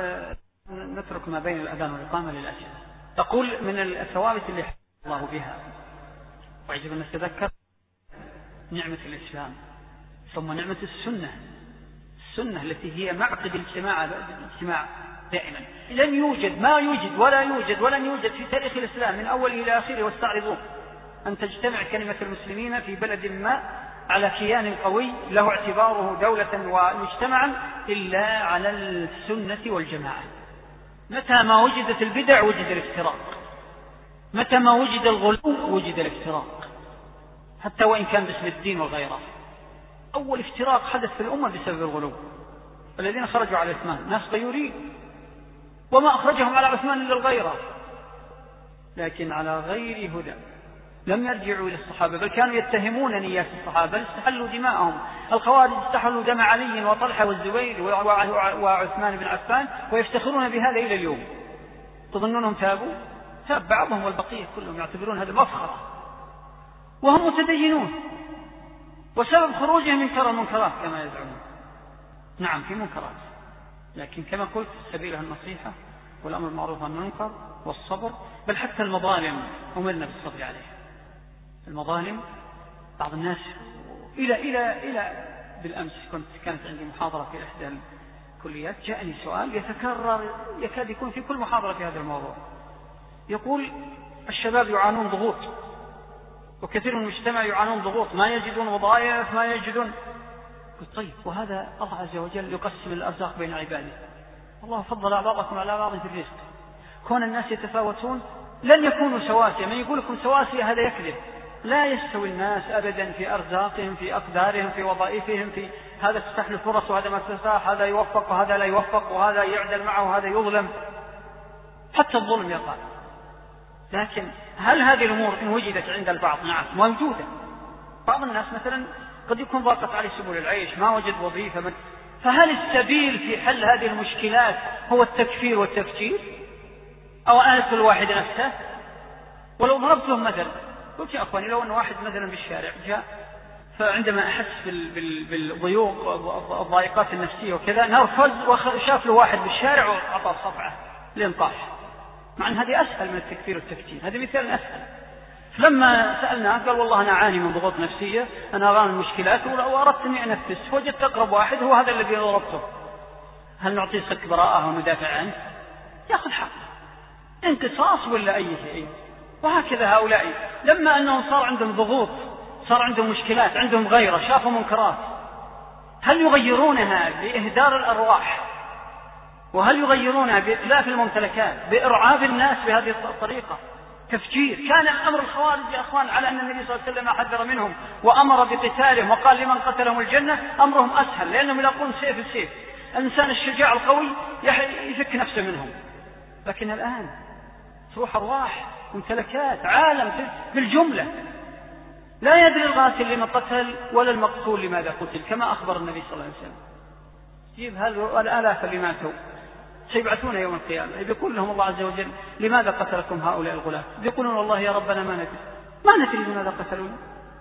نترك ما بين الأذان والإقامة للأسئلة. تقول من الثوابت اللي حفظ الله بها ويجب أن نتذكر نعمة الإسلام، ثم نعمة السنة، السنة التي هي معقد الاجتماع الاجتماع دائما. لن يوجد ما يوجد ولا يوجد ولن يوجد في تاريخ الإسلام من أوله إلى آخره واستعرضوه أن تجتمع كلمة المسلمين في بلد ما على كيان قوي له اعتباره دولة ومجتمعا إلا على السنة والجماعة. متى ما وجدت البدع وجد الافتراق، متى ما وجد الغلو وجد الافتراق، حتى وإن كان باسم الدين والغيرة. أول افتراق حدث في الأمة بسبب الغلو. الذين خرجوا على عثمان ناس غيورين، وما أخرجهم على عثمان إلا الغيرة، لكن على غير هدى. لم يرجعوا إلى الصحابة، بل كانوا يتهمون نيات الصحابة، بل استحلوا دماءهم. الخوارج استحلوا دم علي وطلحة والزبير وعثمان بن عفان ويفتخرون بهذا إلى اليوم. تظنونهم تابوا؟ تاب بعضهم والبقية كلهم يعتبرون هذا مفخرة، وهم متدينون، وسبب خروجهم من كرة المنكرات كما يزعمون. نعم في منكرات، لكن كما قلت سبيلها النصيحة والأمر بالمعروف والنهي عن المنكر والصبر، بل حتى المظالم أمرنا بالصبر عليها. المظالم بعض الناس إلى إلى إلى بالأمس كنت كانت عندي محاضرة في إحدى الكليات، جاءني سؤال يتكرر يكاد يكون في كل محاضرة في هذا الموضوع. يقول الشباب يعانون ضغوط، وكثير من المجتمع يعانون ضغوط، ما يجدون وظائف، ما يجدون. قلت طيب وهذا الله عز وجل يقسم الأرزاق بين عباده، الله فضل بعضكم على بعض في الرزق. كون الناس يتفاوتون لن يكونوا سواسية. من يقول لكم سواسية هذا يكذب. لا يستوي الناس أبدا في أرزاقهم، في أقدارهم، في وظائفهم، في هذا تفتح له فرص وهذا ما تفتح، هذا يوفق وهذا لا يوفق، وهذا يعدل معه وهذا يظلم، حتى الظلم يقع. لكن هل هذه الأمور إن وجدت عند البعض؟ نعم موجودة. بعض الناس مثلا قد يكون ضاقت عليه سبل العيش، ما وجد وظيفة من... فهل السبيل في حل هذه المشكلات هو التكفير والتفجير أو أن كل واحد نفسه؟ ولو ضربت لهم مثلا قلت يا أخواني لو أن واحد مثلا بالشارع جاء فعندما أحس بالضيوق والضائقات النفسية وكذا نرفز وشاف له واحد بالشارع وعطى صفعة لينطاح، مع أن هذه أسهل من التكفير والتفجير، هذه مثال أسهل. لما سألناه قال والله أنا أعاني من ضغوط نفسية، أنا أراني المشكلات وأردت أني أنفس، فوجدت أقرب واحد هو هذا الذي ضربته. هل نعطيه صك براءة وندافع عنه؟ يأخذ حقه، انقصاص ولا أي شيء. وهكذا هؤلاء لما أنهم صار عندهم ضغوط، صار عندهم مشكلات، عندهم غيرة، شافوا منكرات، هل يغيرونها بإهدار الأرواح؟ وهل يغيرونها بإتلاف الممتلكات، بإرعاب الناس بهذه الطريقة؟ تفجير. كان أمر الخوارج يا أخوان على أن النبي صلى الله عليه وسلم حذر منهم وأمر بقتالهم وقال لمن قتلهم الجنة، أمرهم أسهل لأنهم يلاقون سيف السيف. الإنسان الشجاع القوي يفك نفسه منهم. لكن الآن تروح أرواح، ممتلكات، عالم بالجملة. لا يدري القاتل لما قتل ولا المقتول لماذا قتل، كما أخبر النبي صلى الله عليه وسلم. جيب هذا الآلاف اللي ماتوا سيبعثون يوم القيامة، يقول لهم الله عز وجل لماذا قتلكم هؤلاء الغلاة؟ يقولون والله يا ربنا ما ندري، ما ندري لماذا قتلونا.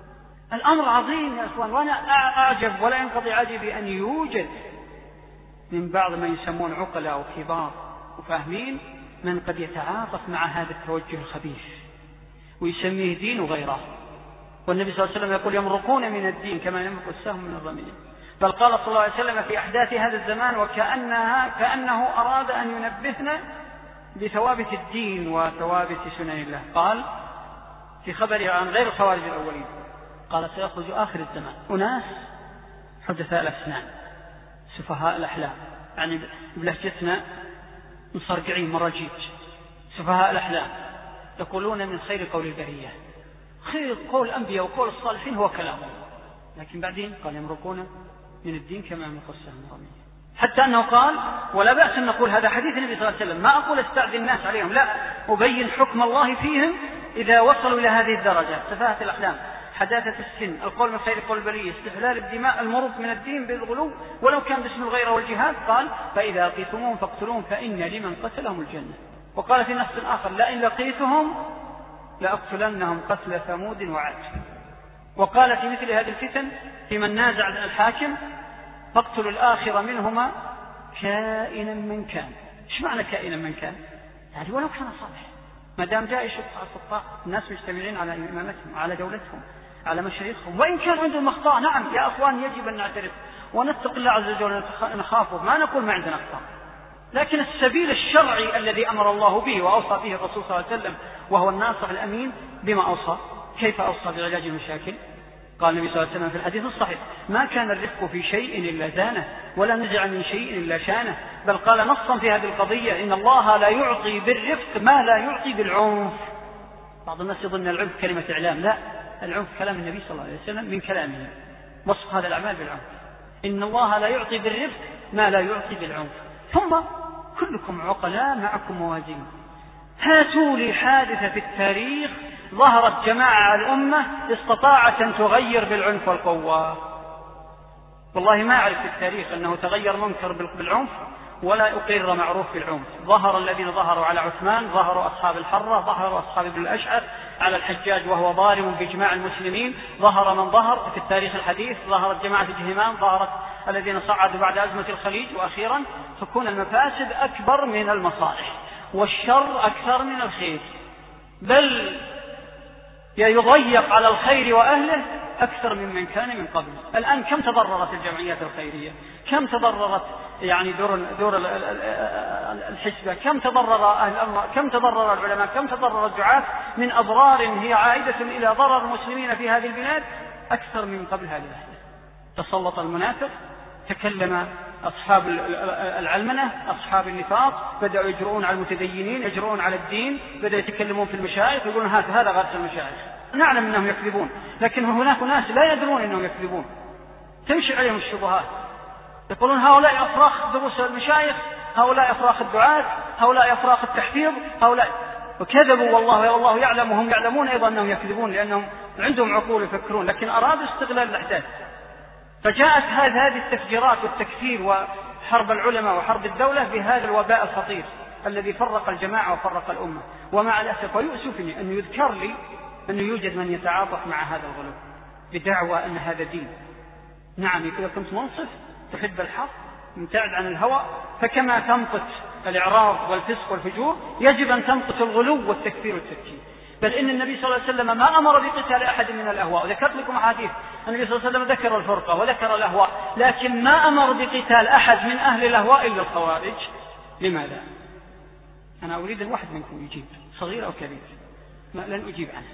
الأمر عظيم يا أخوان، وأنا أعجب ولا ينقضي عجبي أن يوجد من بعض ما يسمون عقلاء وكبار وفاهمين من قد يتعاطف مع هذا التوجه الخبيث ويسميه دين وغيره. والنبي صلى الله عليه وسلم يقول يمرقون من الدين كما يمرق السهم من الرمية. بل قال صلى الله عليه وسلم في أحداث هذا الزمان وكأنها كأنه أراد أن ينبهنا بثوابت الدين وثوابت سنن الله. قال في خبره عن غير الخوارج الأولين قال سيخرج آخر الزمان أناس حدثاء الأسنان سفهاء الأحلام، يعني بلهجتنا مصرقعين مراجيج، سفهاء الأحلام يقولون من خير قول البرية، خير قول الأنبياء وقول الصالحين هو كلامهم، لكن بعدين قال يمرقون من الدين كما يمرق السهم الرمية. حتى أنه قال ولا بأس أن نقول هذا حديث النبي صلى الله عليه وسلم، ما أقول استعد الناس عليهم، لا، أبين حكم الله فيهم إذا وصلوا إلى هذه الدرجة، سفاهة الأحلام، حداثة السن، القول من خير قول البرية، استحلال الدماء، المرض من الدين بالغلو ولو كان باسم الغيرة والجهاد. قال فإذا لقيتموهم فاقتلوهم فإن لمن قتلهم الجنة. وقال في نص آخر لئن لقيتهم لأقتلنهم قتل ثمود وعاد. وقال في مثل هذه الفتن في من نازع الحاكم فاقتلوا الآخر منهما كائنا من كان. ايش معنى كائنا من كان؟ يعني ولو كان صالح، ما دام جاء يشق على السلطان، الناس مجتمعين على إمامتهم، على دولتهم، على مشايخهم، وإن كان عندهم أخطاء، نعم يا أخوان يجب أن نعترف ونتق الله عز وجل ونخافه، ما نقول ما عندنا أخطاء، لكن السبيل الشرعي الذي أمر الله به وأوصى به الرسول صلى الله عليه وسلم وهو الناصح الأمين بما أوصى. كيف أوصى بعلاج المشاكل؟ قال النبي صلى الله عليه وسلم في الحديث الصحيح ما كان الرفق في شيء إلا زانه ولا نزع من شيء إلا شانه، بل قال نصا في هذه القضية إن الله لا يعطي بالرفق ما لا يعطي بالعنف. بعض الناس يظن العنف كلمة إعلام، لا، العنف كلام النبي صلى الله عليه وسلم من كلامه، وصف هذا الأعمال بالعنف. إن الله لا يعطي بالرفق ما لا يعطي بالعنف. ثم كلكم عقلاء معكم موازين، هاتوا لي حادثة في التاريخ ظهرت جماعة على الأمة استطاعت أن تغير بالعنف والقوة. والله ما أعرف في التاريخ أنه تغير منكر بالعنف ولا أقر معروف بالعنف. ظهر الذين ظهروا على عثمان، ظهروا أصحاب الحرة، ظهروا أصحاب ابن الأشعث على الحجاج وهو ظالم بإجماع المسلمين، ظهر من ظهر في التاريخ الحديث، ظهرت جماعة جهيمان، ظهرت الذين صعدوا بعد أزمة الخليج، وأخيرا تكون المفاسد أكبر من المصالح والشر أكثر من الخير، بل يضيق على الخير وأهله أكثر ممن كان من قبل. الآن كم تضررت الجمعيات الخيرية، كم تضررت يعني دور, دور الحسبة، كم تضرر أهل الأمر، كم تضرر العلماء، كم تضرر الدعاة من أضرار هي عائدة إلى ضرر المسلمين في هذه البلاد أكثر من قبل هذه الأحداث. تسلط المنافق، تكلم أصحاب العلمنة، أصحاب النفاق، بدأوا يجرؤون على المتدينين، يجرؤون على الدين، بدأوا يتكلمون في المشايخ ويقولون هذا غرس المشايخ. نعلم أنهم يكذبون، لكن هناك ناس لا يدرون أنهم يكذبون، تمشي عليهم الشبهات، يقولون هؤلاء أفراخ دروس المشايخ، هؤلاء أفراخ الدعاة، هؤلاء أفراخ التحفيظ، هؤلاء، وكذبوا والله والله يعلم وهم يعلمون أيضا أنهم يكذبون لأنهم عندهم عقول يفكرون، لكن أرادوا استغلال الأحداث. فجاءت هذه التفجيرات والتكفير وحرب العلماء وحرب الدولة بهذا الوباء الخطير الذي فرق الجماعة وفرق الأمة. ومع الأسف ويؤسفني أن يذكر لي أنه يوجد من يتعاطف مع هذا الغلو بدعوى أن هذا دين. نعم، إذا كنت منصف تحب الحق مبتعد عن الهوى، فكما تمقت الإعراض والفسق والفجور يجب أن تمقت الغلو والتكفير والتفجير. بل إن النبي صلى الله عليه وسلم ما أمر بقتال أحد من الأهواء. ذكرت لكم أحاديث النبي صلى الله عليه وسلم ذكر الفرقة وذكر الأهواء، لكن ما أمر بقتال أحد من أهل الأهواء إلا الخوارج. لماذا؟ أنا أريد الواحد منكم يجيب، صغير أو كبير، ما لن أجيب عنه.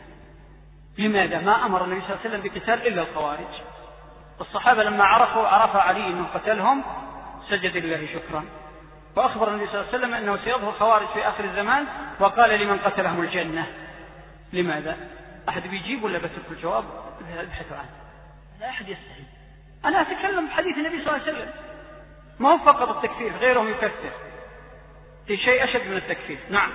لماذا ما أمر النبي صلى الله عليه وسلم بقتال إلا الخوارج؟ الصحابة لما عرفوا عرف علي أنه قتلهم سجد لله شكرا، وأخبر النبي صلى الله عليه وسلم أنه سيظهر خوارج في آخر الزمان، وقال لمن قتلهم الجنة. لماذا؟ أحد بيجيب ولا بترك الجواب؟ ابحثوا عنه، لا أحد يستحي. أنا أتكلم بحديث النبي صلى الله عليه وسلم، ما هو فقط التكفير، غيرهم يكفر في شيء أشد من التكفير. نعم،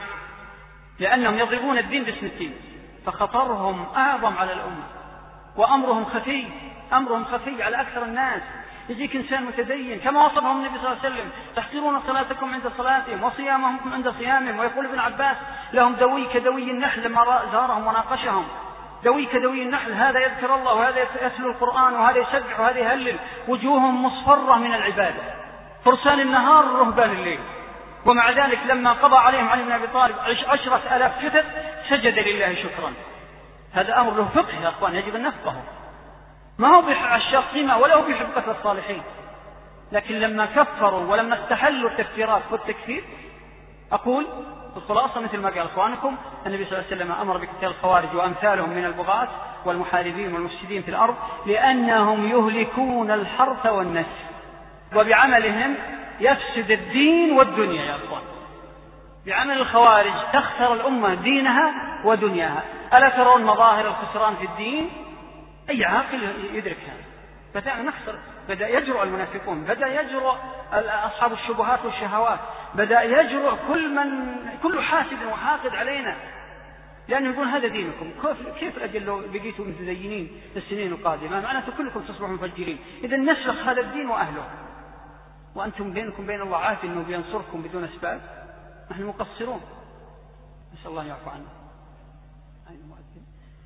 لأنهم يضربون الدين باسم الدين، فخطرهم أعظم على الأمة، وأمرهم خفي، أمرهم خفي على أكثر الناس. يجيك إنسان متدين كما وصفهم النبي صلى الله عليه وسلم، تحقرون صلاتكم عند صلاتهم وصيامهم عند صيامهم. ويقول ابن عباس لهم دوي كدوي النحل لما زارهم وناقشهم، دوي كدوي النحل، هذا يذكر الله وهذا يتلو القرآن وهذا يسبح وهذا يهلل، وجوههم مصفرة من العبادة، فرسان النهار رهبان الليل. ومع ذلك لما قضى عليهم علي بن أبي طالب عشرة آلاف جثث سجد لله شكرا. هذا أمر له فقه يا أخوان، يجب أن نفقهه. ما هو بعشاق دماء ولا هو بيحب قتل الصالحين، لكن لما كفروا ولما استحلوا التفجيرات والتكفير، أقول الخلاصة مثل ما قال إخوانكم، النبي صلى الله عليه وسلم أمر بقتال الخوارج وأمثالهم من البغاة والمحاربين والمفسدين في الأرض لأنهم يهلكون الحرث والنسل، وبعملهم يفسد الدين والدنيا. يا أخوان، بعمل الخوارج تخسر الأمة دينها ودنياها. ألا ترون مظاهر الخسران في الدين؟ أي عاقل يدركها. بدأ نخسر، بدأ يجرؤ المنافقون، بدأ يجرؤ أصحاب الشبهات والشهوات، بدأ يجرؤ كل من كل حاسد وحاقد علينا، لأنه يقول هذا دينكم. كيف أجل لو بقيتوا متدينين السنين القادمة معناته كلكم تصبحوا مفجرين؟ إذا نسلخ هذا الدين وأهله، وأنتم بينكم بين الله عافية أنه بينصركم بدون أسباب. نحن مقصرون، نسأل الله يعفو عنا. أين المؤذن؟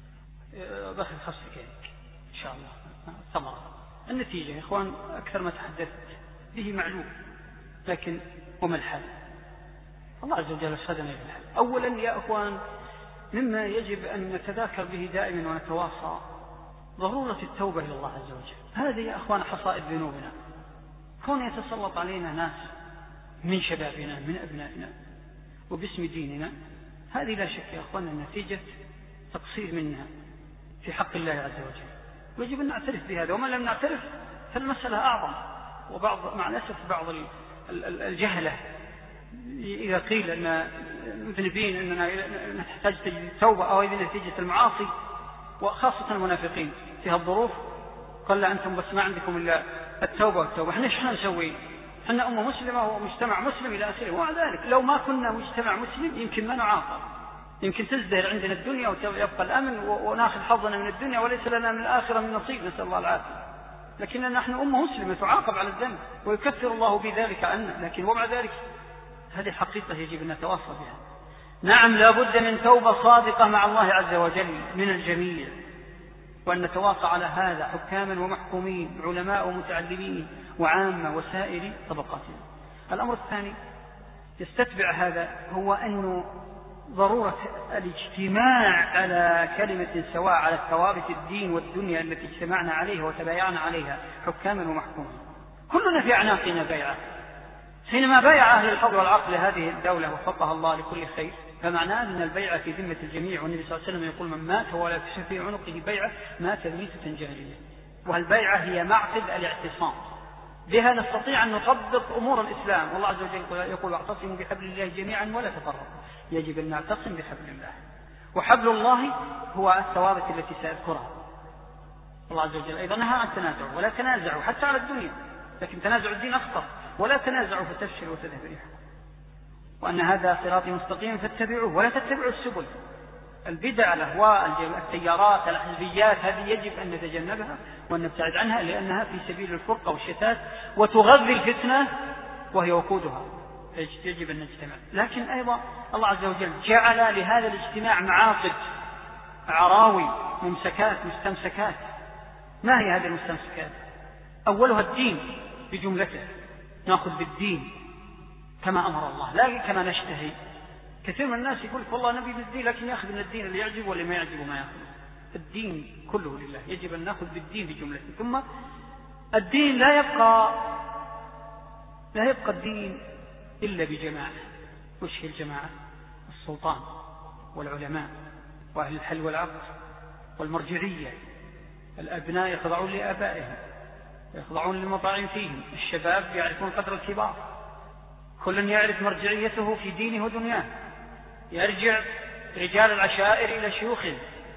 دخل خمس دقائق إن شاء الله. ثمرة النتيجة يا إخوان أكثر ما تحدثت به معلوم، لكن وما الحل؟ الله عز وجل أرشدنا إلى الحل. أولا يا إخوان، مما يجب أن نتذاكر به دائما ونتواصى ضرورة التوبة إلى الله عز وجل. هذه يا إخوان حصائد ذنوبنا، كون يتسلط علينا ناس من شبابنا من أبنائنا وباسم ديننا، هذه لا شك يا إخوان نتيجة تقصير منا في حق الله عز وجل، ويجب أن نعترف بهذا. ومن لم نعترف فالمسألة أعظم. وبعض مع الأسف بعض الجهلة إذا قيل أن المذنبين أننا نحتاج توبة أو إذا نتيجة المعاصي، وخاصة المنافقين في هالظروف، قال لا أنتم بس ما عندكم إلا التوبة والتوبة. إحنا إيش نسوي؟ إحنا أمة مسلمة ومجتمع مسلم إلى آخره. ومع ذلك لو ما كنا مجتمع مسلم يمكن ما نعاقب، يمكن تزدهر عندنا الدنيا ويبقى الأمن وناخذ حظنا من الدنيا وليس لنا من الآخرة من نصيب، نسأل الله العافية. لكننا نحن أمة مسلمة تعاقب على الذنب ويكفر الله بذلك عنا، لكن ومع ذلك هذه الحقيقة يجب أن نتواصى بها. نعم لا بد من توبة صادقة مع الله عز وجل من الجميع، وأن نتواصى على هذا حكاما ومحكومين، علماء ومتعلمين وعامة وسائر طبقاتنا. الأمر الثاني يستتبع هذا هو أنه ضرورة الاجتماع على كلمة سواء على ثوابت الدين والدنيا التي اجتمعنا عليها وتبايعنا عليها حكاما ومحكومين. كلنا في أعناقنا بيعة. حينما بايع أهل الفضل والعقل هذه الدولة وفقها الله لكل خير، فمعناه أن البيعة في ذمة الجميع. والنبي صلى الله عليه وسلم يقول من مات ولا في عنقه بيعة مات ميتة جاهلية. وهالبيعة هي معقد الاعتصام، بها نستطيع أن نطبق أمور الإسلام. والله عز وجل يقول واعتصموا بحبل الله جميعا ولا تفرقوا. يجب أن نعتصم بحبل الله، وحبل الله هو الثوابت التي سأذكرها. الله عز وجل أيضا نهى عن التنازع، ولا تنازعوا حتى على الدنيا، لكن تنازع الدين أخطر، ولا تنازعوا فتفشل وتذهب ريحكم، وأن هذا صراطي مستقيم فاتبعوه ولا تتبعوا السبل. البدع الأهواء التيارات الحزبيات هذه يجب أن نتجنبها وأن نبتعد عنها، لأنها في سبيل الفرقة والشتات وتغذي الفتنة وهي وقودها. يجب أن نجتمع. لكن أيضا الله عز وجل جعل لهذا الاجتماع معاقد، عراوي، ممسكات، مستمسكات. ما هي هذه المستمسكات؟ أولها الدين بجملته، نأخذ بالدين كما أمر الله لا كما نشتهي. كثير من الناس يقول والله نبي بالدين، لكن يأخذ من الدين اللي يعجب واللي ما يعجب ما يأخذ. الدين كله لله، يجب أن نأخذ بالدين بجملته. ثم الدين لا يبقى لا يبقى الدين إلا بجماعة. وش هي الجماعة؟ السلطان والعلماء وأهل الحل والعقد والمرجعية. الأبناء يخضعون لآبائهم ويخضعون للمطاعم فيهم، الشباب يعرفون قدر الكبار، كل يعرف مرجعيته في دينه ودنياه. يرجع رجال العشائر إلى شيوخهم،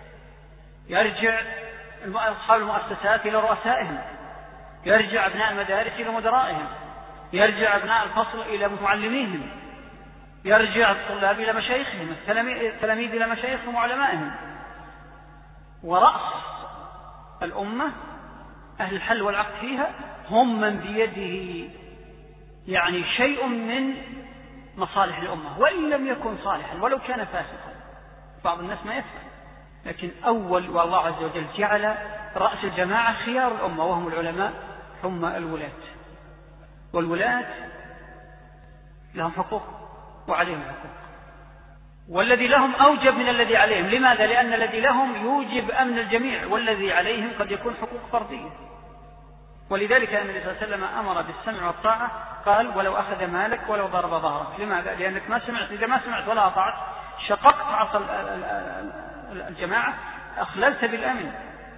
يرجع أصحاب المؤسسات إلى رؤسائهم، يرجع أبناء المدارس إلى مدرائهم، يرجع أبناء الفصل إلى معلميهم، يرجع الطلاب إلى مشايخهم، التلاميذ إلى مشايخهم وعلمائهم. ورأس الأمة أهل الحل والعقد فيها هم من بيده يعني شيء من مصالح الأمة، وإن لم يكن صالحا ولو كان فاسقا. بعض الناس ما يفهم، لكن أول والله عز وجل جعل رأس الجماعة خيار الأمة وهم العلماء ثم الولاة. والولاة لهم حقوق وعليهم حقوق. والذي لهم أوجب من الذي عليهم. لماذا؟ لأن الذي لهم يوجب أمن الجميع، والذي عليهم قد يكون حقوق فردية. ولذلك النبي صلى الله عليه وسلم أمر بالسمع والطاعة، قال ولو أخذ مالك ولو ضرب ظهرك. لماذا؟ لأنك ما سمعت، إذا ما سمعت ولا أطعت شققت عصا الجماعة، أخللت بالأمن.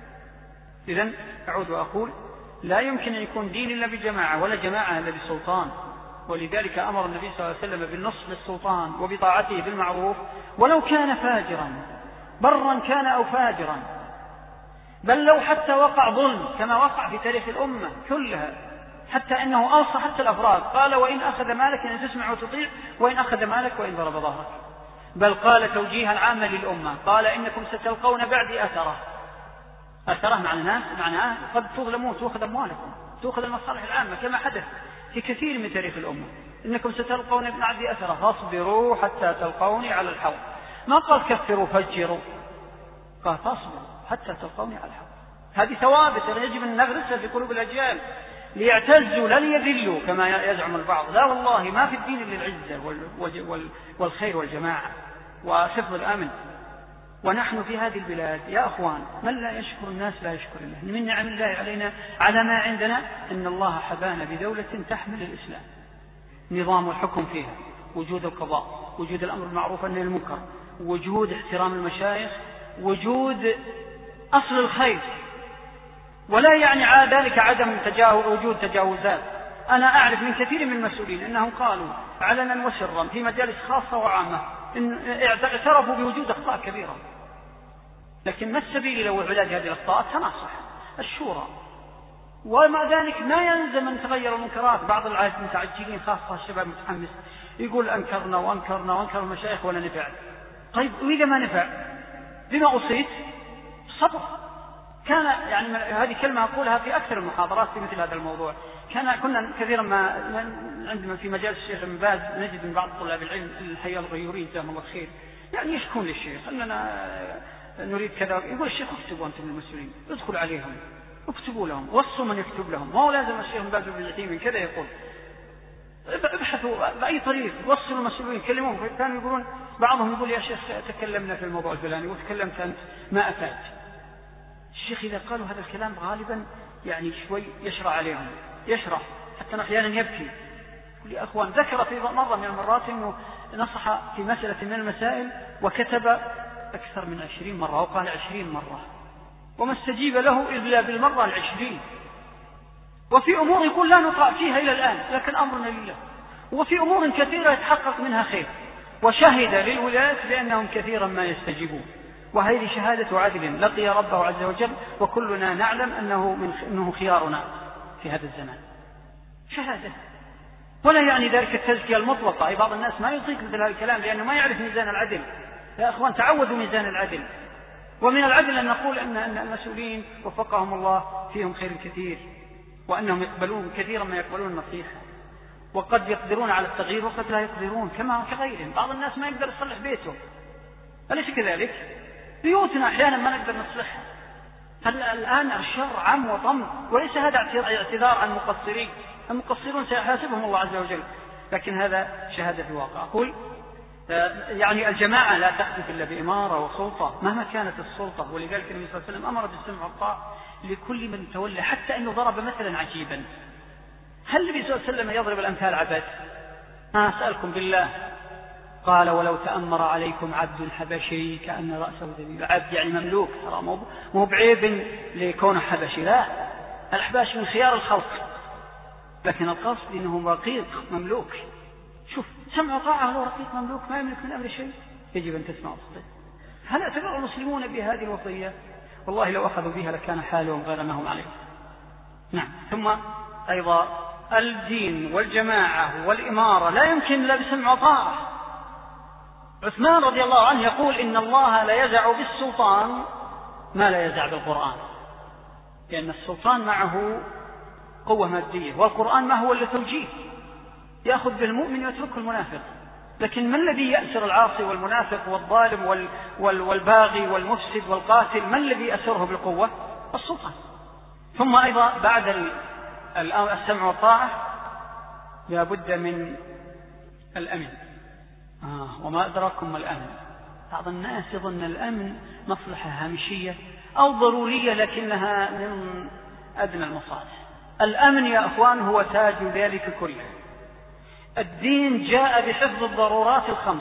إذن أعود وأقول لا يمكن أن يكون دين إلا بجماعة، ولا جماعة إلا بسلطان. ولذلك أمر النبي صلى الله عليه وسلم بالنصح للسلطان وبطاعته بالمعروف ولو كان فاجرا، برا كان أو فاجرا، بل لو حتى وقع ظلم كما وقع في تاريخ الأمة كلها، حتى أنه أوصى حتى الأفراد، قال وإن أخذ مالك أن تسمع وتطيع، وإن أخذ مالك وإن ضرب ظهرك. بل قال توجيها عاما للأمة، قال إنكم ستلقون بعدي أثرة. أثرة معناه معناه قد تظلمون، تأخذ أموالكم، تأخذ المصالح العامة، كما حدث في كثير من تاريخ الأمة. إنكم ستلقون بعدي أثرة فاصبروا حتى تلقوني على الحوض. ما قال كفروا فجروا، قال فاصبروا حتى تلقوني على الحوض. هذه ثوابت يجب أن نغرسها في قلوب الأجيال ليعتزوا لا ليذلوا كما يزعم البعض. لا والله، ما في الدين إلا العزة والخير والجماعة وحفظ الأمن. ونحن في هذه البلاد يا أخوان من لا يشكر الناس لا يشكر الله. من نعم الله علينا على ما عندنا إن الله حبانا بدولة تحمل الإسلام، نظام الحكم فيها، وجود القضاء، وجود الأمر بالمعروف والنهي عن المنكر، وجود احترام المشايخ، وجود أصل الخير. ولا يعني ذلك عدم تجاوز، وجود تجاوزات. أنا أعرف من كثير من المسؤولين أنهم قالوا علنا وسرا في مجالس خاصة وعامة إن اعترفوا بوجود أخطاء كبيرة، لكن ما السبيل لو علاج هذه الأخطاء؟ تناصح الشورى. ومع ذلك ما يلزم أن تغير المنكرات. بعض المتعجلين خاصة الشباب متحمس يقول أنكرنا وأنكرنا وأنكر المشايخ ولا نفع. طيب وإذا ما نفع بما أصيت؟ صبر. كان يعني هذه كلمة أقولها في أكثر المحاضرات في مثل هذا الموضوع. كان كنا كثيرا ما عندما في مجال الشيخ ابن باز نجد من بعض طلاب العلم الحياة الغيورين جزاهم الله خير يعني يشكون للشيخ أننا نريد كذا، يقول الشيخ اكتبوا أنتم المسؤولين، ادخلوا عليهم اكتبوا لهم، وصوا من يكتب لهم. ما هو لازم الشيخ ابن باز بن العثيمين كذا يقول، ابحثوا بأي طريق، وصلوا المسؤولين كلموهم. كانوا يقولون بعضهم يقول يا شيخ تكلمنا في الموضوع الفلاني وتكلمت أنت ما أتيت. الشيخ إذا قالوا هذا الكلام غالبا يعني شوي يشرع عليهم، يشرح حتى أحيانا يبكي. يا أخوان ذكر في مرة من المرات أنه نصح في مسألة من المسائل وكتب أكثر من عشرين مرة، وقال عشرين مرة، وما استجيب له إلا بالمرة العشرين. وفي أمور يقول لا نطاع فيها إلى الآن، لكن أمرنا لله. وفي أمور كثيرة يتحقق منها خير، وشهد للولاة بأنهم كثيرا ما يستجيبون. وهذه شهادة عدل لقي ربه عز وجل، وكلنا نعلم أنه, من أنه خيارنا في هذا الزمان. شهادة. ولا يعني ذلك التزكية المطلقة. أي بعض الناس ما يطيق مثل هذا الكلام لأنه ما يعرف ميزان العدل. يا أخوان تعودوا ميزان العدل. ومن العدل أن نقول أن المسؤولين وفقهم الله فيهم خير كثير، وأنهم يقبلون كثيرا ما يقبلون النصيحة، وقد يقدرون على التغيير وقد لا يقدرون كما كغيرهم. بعض الناس ما يقدر يصلح بيته، أليس كذلك؟ بيوتنا أحيانا ما نقدر نصلحها. الآن الشر عام وطم، وليس هذا اعتذار عن المقصرين. المقصرون سيحاسبهم الله عز وجل، لكن هذا شهادة في الواقع. أقول يعني الجماعة لا تحدث إلا بإمارة وسلطة مهما كانت السلطة. ولذلك النبي صلى الله عليه وسلم أمر بالسمع والطاعة لكل من تولى، حتى أنه ضرب مثلا عجيبا. هل النبي صلى الله عليه وسلم يضرب الأمثال عبث؟ ما أسألكم بالله. قال ولو تأمر عليكم عبد حبشي كأن رأسه ذبيب. عبد يعني مملوك، مو بعيب لكونه حبشي، لا، الأحباش من خيار الخلق، لكن القصد إنه رقيق مملوك. شوف سمع وطاعة له رقيق مملوك ما يملك من أمر شيء، يجب أن تسمع وتطيع. هل اعتبر المسلمون بهذه الوصية؟ والله لو أخذوا بها لكان حالهم غير ما هم عليه. نعم. ثم أيضا الدين والجماعة والإمارة لا يمكن إلا بسمع وطاعة. عثمان رضي الله عنه يقول إن الله لا يزع بالسلطان ما لا يزع بالقرآن، لأن السلطان معه قوة مادية، والقرآن ما هو إلا توجيه يأخذ بالمؤمن ويترك المنافق. لكن ما الذي يأسر العاصي والمنافق والظالم وال وال والباغي والمفسد والقاتل؟ ما الذي يأسره بالقوة؟ السلطان. ثم أيضا بعد السمع والطاعة لا بد من الأمن. آه وما أدراكم ما الأمن. بعض الناس يظن الأمن مصلحة هامشية أو ضرورية لكنها من أدنى المصالح. الأمن يا أخوان هو تاج ذلك كله. الدين جاء بحفظ الضرورات الخمس،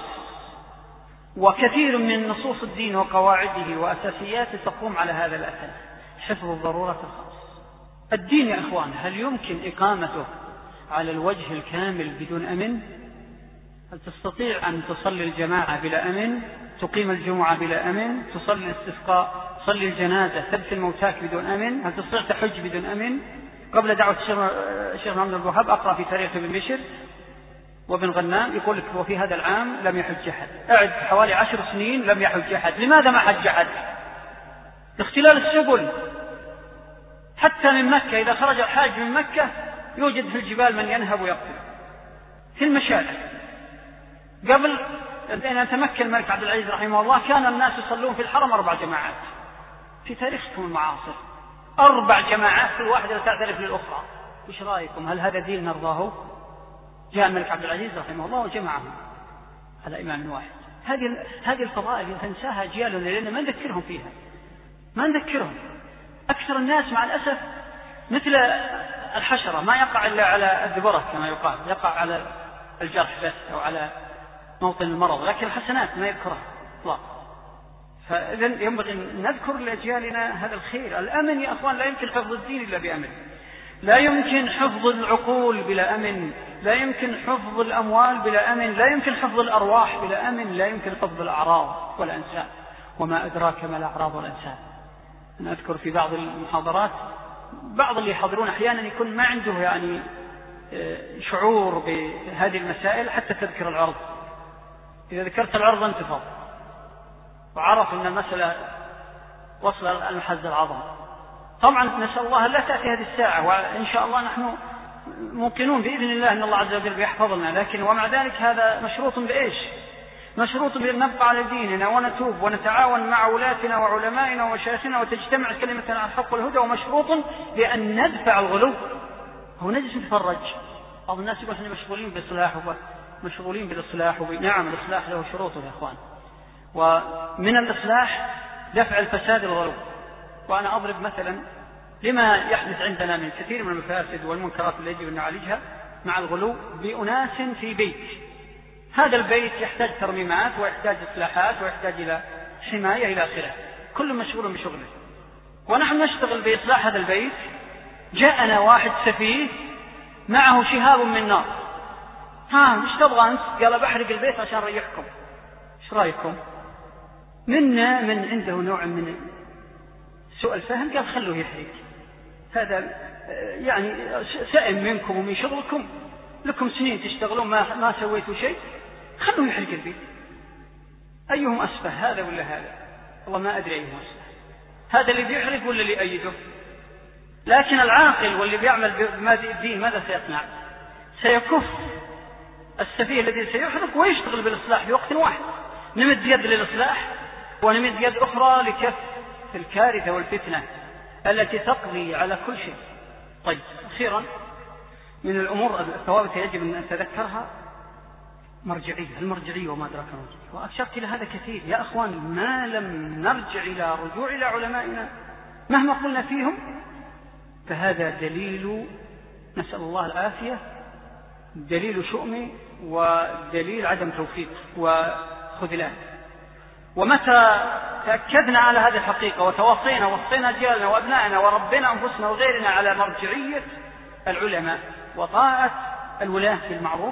وكثير من نصوص الدين وقواعده وأساسياته تقوم على هذا الأساس، حفظ الضرورات الخمس. الدين يا أخوان هل يمكن إقامته على الوجه الكامل بدون أمن؟ هل تستطيع أن تصلي الجماعة بلا أمن؟ تقيم الجمعة بلا أمن؟ تصلي الاستسقاء، تصلي الجنازة، تدفن الموتاك بدون أمن؟ هل تستطيع تحج بدون أمن؟ قبل دعوة الشيخ محمد بن الوهاب أقرأ في تاريخ ابن بشر وابن غنام يقول لك وفي هذا العام لم يحج أحد. أعد حوالي عشر سنين لم يحج أحد. لماذا ما حج أحد؟ اختلال السبل. حتى من مكة إذا خرج الحاج من مكة يوجد في الجبال من ينهب ويقتل في المشارع. قبل أن يتمكن الملك عبد العزيز رحمه الله كان الناس يصلون في الحرم أربع جماعات. في تاريخكم المعاصر أربع جماعات كل واحدة تعترف للأخرى. وش رأيكم؟ هل هذا دين نرضاه؟ جاء الملك عبد العزيز رحمه الله وجمعهم على إمام واحد. هذه هذه الفضائل تنساها أجيالنا لأن ما نذكرهم فيها، ما نذكرهم. أكثر الناس مع الأسف مثل الحشرة ما يقع إلا على الدبرة كما يقال، يقع على الجرح بس أو على موطن المرض، لكن الحسنات ما يذكرها إطلاقا. فإذا ينبغي أن نذكر لأجيالنا هذا الخير. الأمن يا أخوان لا يمكن حفظ الدين إلا بأمن، لا يمكن حفظ العقول بلا أمن، لا يمكن حفظ الأموال بلا أمن، لا يمكن حفظ الأرواح بلا أمن، لا يمكن حفظ الأعراض والأنساب. وما أدراك ما الأعراض والأنساب. أنا أذكر في بعض المحاضرات بعض اللي يحضرون أحيانا يكون ما عنده يعني شعور بهذه المسائل حتى تذكر العرض. إذا ذكرت العرض انتفض وعرف أن المسألة وصل المحز العظم. طبعا نسأل الله لا تأتي هذه الساعة، وإن شاء الله نحن موقنون بإذن الله أن الله عز وجل بيحفظنا، لكن ومع ذلك هذا مشروط بإيش؟ مشروط بأن نبقى على ديننا ونتوب ونتعاون مع ولاتنا وعلمائنا ومشايخنا وتجتمع كلمتنا على الحق والهدى، ومشروط بأن ندفع الغلو. هو نجلس نتفرج. بعض الناس يقول احنا مشغولين بالإصلاح ومشغولين بالإصلاح وب... نعم الإصلاح له شروطه يا أخوان، ومن الإصلاح دفع الفساد الغلو. وأنا أضرب مثلا لما يحدث عندنا من كثير من المفاسد والمنكرات التي يجب أن نعالجها مع الغلو بأناس في بيت. هذا البيت يحتاج ترميمات ويحتاج إصلاحات ويحتاج إلى حماية إلى آخره، كل مشغول بشغله، ونحن نشتغل بإصلاح هذا البيت. جاءنا واحد سفيه معه شهاب من نار. ها ايش تبغى أنت؟ قال بحرق البيت عشان ريحكم. ايش رأيكم؟ منا من عنده نوع من سوء الفهم قال خلوه يحرق. هذا يعني سائم منكم ومن شغلكم، لكم سنين تشتغلون ما ما سويتوا شيء، خلوه يحرق البيت. أيهم أسفه هذا ولا هذا؟ والله ما أدري أيهم أسفه، هذا اللي بيحرق ولا اللي يأيده. لكن العاقل واللي بيعمل بالدين ماذا سيصنع؟ سيكف السفيه الذي سيحرق ويشتغل بالإصلاح في وقت واحد. نمد يد للإصلاح ونمد يد أخرى لكف الكارثة والفتنة التي تقضي على كل شيء. طيب أخيرا من الأمور الثوابت يجب أن نتذكرها مرجعية. المرجعية وما أدراك مرجعية، وأشرت إلى هذا كثير يا أخوان. ما لم نرجع إلى رجوع إلى علمائنا مهما قلنا فيهم فهذا دليل، نسأل الله العافية، دليل شؤم ودليل عدم توفيق وخذلان. ومتى تأكدنا على هذه الحقيقة وتوصينا وصينا أجيالنا وأبنائنا وربنا أنفسنا وغيرنا على مرجعية العلماء وطاعة الولاة بالمعروف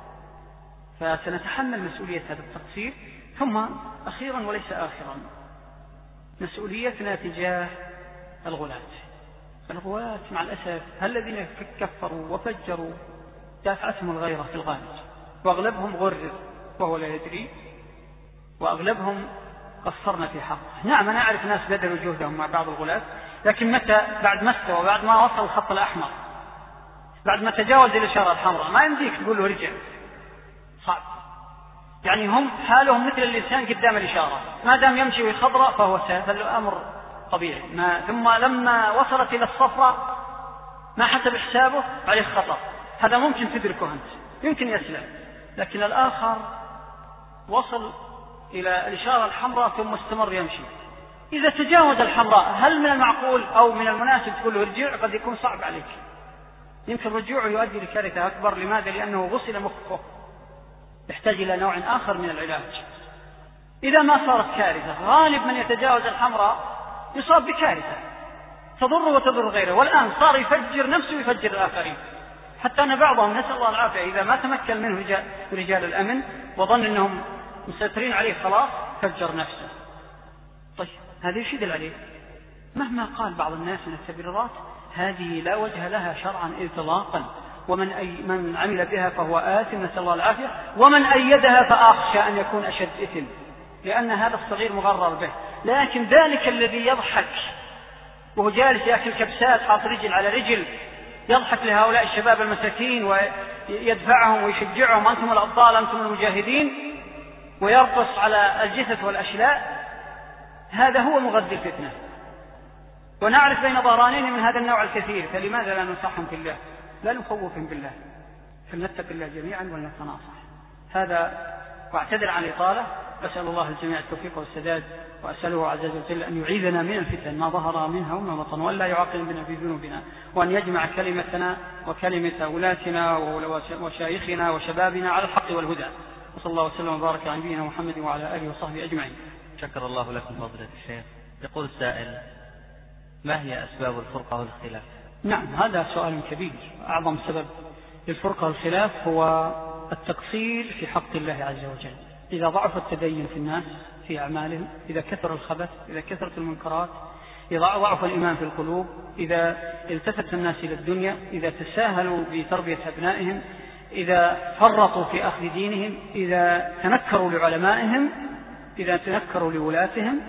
فسنتحمل مسؤولية هذا التقصير. ثم أخيرا وليس آخرا مسؤوليتنا تجاه الغلاة. الغلاة مع الأسف الذين كفروا وفجروا دافعتهم الغيرة في الغالب، وأغلبهم غرر وهو لا يدري، وأغلبهم قصرنا في حقه. نعم أنا أعرف ناس بذلوا جهدهم مع بعض الغلاة، لكن متى بعد ما استوى، بعد ما وصل الخط الأحمر، بعد ما تجاوز الإشارة الحمراء، ما يمديك تقول له رجع، صعب. يعني هم حالهم مثل الإنسان قدام الإشارة، ما دام يمشي بالخضراء فهو سهل، الأمر طبيعي. ما ثم لما وصلت إلى الصفراء ما حسب حسابه عليه خطأ، هذا ممكن تدركه أنت، يمكن يسلم، لكن الآخر وصل إلى الإشارة الحمراء ثم استمر يمشي، إذا تجاوز الحمراء هل من المعقول أو من المناسب تقول له ارجع؟ قد يكون صعب عليك، يمكن رجوعه يؤدي لكارثة أكبر. لماذا؟ لأنه غسل مخه، يحتاج إلى نوع آخر من العلاج. إذا ما صارت كارثة، غالب من يتجاوز الحمراء يصاب بكارثة تضر وتضر غيره، والآن صار يفجر نفسه ويفجر الآخرين، حتى أن بعضهم نسأل الله العافية إذا ما تمكن منه رجال, رجال الأمن وظن أنهم مسيطرين عليه خلاص فجر نفسه. طيب هذا يشيد عليه. مهما قال بعض الناس من التبريرات هذه لا وجه لها شرعا إطلاقا، ومن أي من عمل بها فهو آثم نسأل الله العافية، ومن أيدها فأخشى أن يكون أشد إثم، لأن هذا الصغير مغرر به. لكن ذلك الذي يضحك وهو جالس يأكل كبسات حاط رجل على رجل، يضحك لهؤلاء الشباب المساكين ويدفعهم ويشجعهم أنتم الأبطال أنتم المجاهدين، ويرقص على الجثث والأشلاء، هذا هو مغذي الفتنة. ونعرف بين ظهرانين من هذا النوع الكثير، فلماذا لا ننصحهم بالله؟ لا نخوفهم بالله، فلنتق الله جميعا ولنتناصح. هذا واعتذر عن الإطالة، أسأل الله الجميع التوفيق والسداد، وأسأله عز وجل أن يعيذنا من الفتن ما ظهر منها وما بطن، وأن لا يعاقب بنا في ذنوبنا، وأن يجمع كلمتنا وكلمة ولاتنا وشايخنا وشبابنا على الحق والهدى. وصلى الله وسلم وبارك على نبينا محمد وعلى آله وصحبه أجمعين. شكر الله لكم فضيلة الشيخ. يقول السائل: ما هي أسباب الفرقة والخلاف؟ نعم، هذا سؤال كبير. أعظم سبب للفرقة والخلاف هو التقصير في حق الله عز وجل. إذا ضعف التدين في الناس في أعمالهم، إذا كثر الخبث، إذا كثرت المنكرات، إذا ضعف الإيمان في القلوب، إذا التفت الناس إلى الدنيا، إذا تساهلوا بتربية أبنائهم، إذا فرطوا في أخذ دينهم، إذا تنكروا لعلمائهم، إذا تنكروا لولاتهم،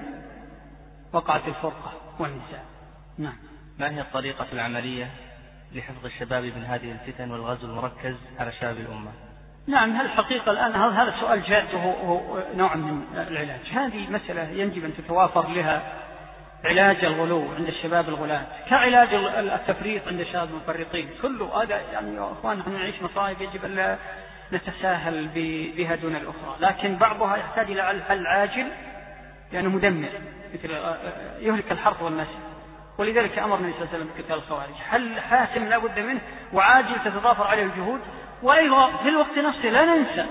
وقعت الفرقة والنزاع. نعم. ما هي الطريقة العملية لحفظ الشباب من هذه الفتن والغزو المركز على شباب الأمة؟ نعم، هل الحقيقة الآن هذا السؤال جاء هو نوع من العلاج. هذه مسألة ينجب أن تتوافر لها علاج الغلو عند الشباب الغلاة كعلاج التفريط عند الشباب المفرطين. كله هذا يعني يا أخوان، نحن نعيش مصائب يجب أن لا نتساهل بها دون الأخرى، لكن بعضها يحتاج إلى حل عاجل لأنه مدمر، مثل يهلك الحرث والنسل، ولذلك أمر النبي صلى الله عليه وسلم بقتال الخوارج. حل حاسم لا بد منه وعاجل تتضافر عليه الجهود. وأيضا في الوقت نفسه لا ننسى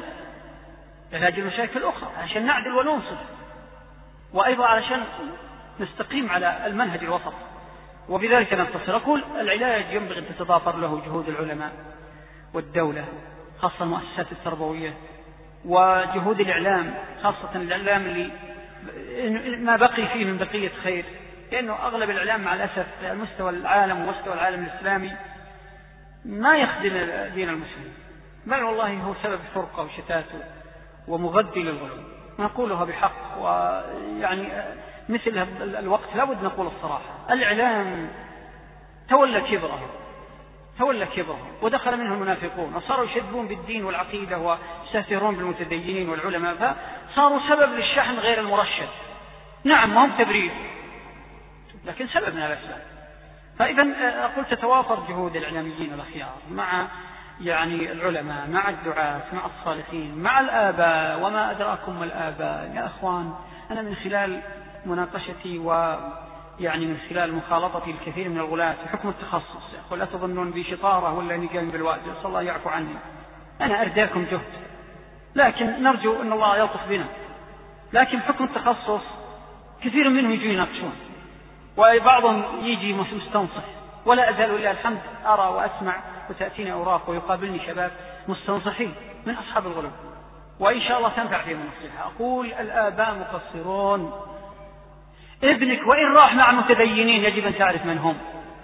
علاج المشاكل الأخرى عشان نعدل وننصف، وأيضا علشان نستقيم على المنهج الوسط، وبذلك ننتصر. أقول العلاج ينبغي أن تتضافر له جهود العلماء والدولة، خاصة المؤسسات التربوية، وجهود الإعلام، خاصة الإعلام اللي ما بقي فيه من بقية خير، لأنه أغلب الإعلام مع الأسف على مستوى العالم ومستوى العالم الإسلامي ما يخدم دين المسلمين، بل والله هو سبب فرقة وشتاته ومغذي للغلو. نقولها بحق، ويعني مثل الوقت لابد نقول الصراحة. الإعلام تولى كبره تولى كبره ودخل منه المنافقون، وصاروا يشدون بالدين والعقيدة ويستهترون بالمتدينين والعلماء، فصاروا سبب للشحن غير المرشد. نعم، ما هم تبرير، لكن سبب من الأسباب. فإذا أقول تتوافر جهود الإعلاميين الأخيار مع يعني العلماء، مع الدعاة، مع الصالحين، مع الآباء، وما أدراكم ما الآباء يا أخوان. أنا من خلال مناقشتي ويعني من خلال مخالطتي الكثير من الغلاة في حكم التخصص، يقول لا تظنون بي شطارة ولا أني قايم بالواجب، صلى الله يعفو عني، أنا أرداكم جهد، لكن نرجو أن الله يلطف بنا. لكن حكم التخصص كثير منهم يجوا يناقشون، وبعضهم يجي مستنصح، ولا أزال إلا الحمد أرى وأسمع وتأتيني أوراق ويقابلني شباب مستنصحين من أصحاب الغلو، وإن شاء الله تنفع فيهم النصيحة. أقول الآباء مقصرون، ابنك وإن راح مع متدينين يجب أن تعرف من هم.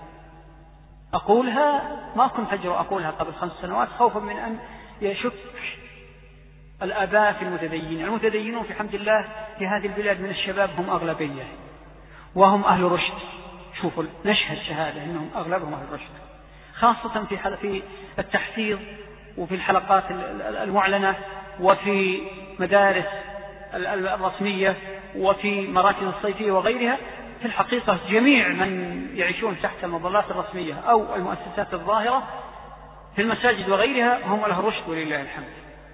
أقولها ما كنت أجرؤ أقولها قبل خمس سنوات خوفا من أن يشك الآباء في المتدينين. المتدينون في حمد الله في هذه البلاد من الشباب هم أغلبية، وهم أهل رشد. شوفوا نشهد شهادة أنهم أغلبهم أهل رشد، خاصة في في التحفيظ وفي الحلقات المعلنة وفي مدارس الرسمية وفي مراكز الصيفية وغيرها. في الحقيقة جميع من يعيشون تحت المظلات الرسمية أو المؤسسات الظاهرة في المساجد وغيرها هم أهل رشد ولله الحمد.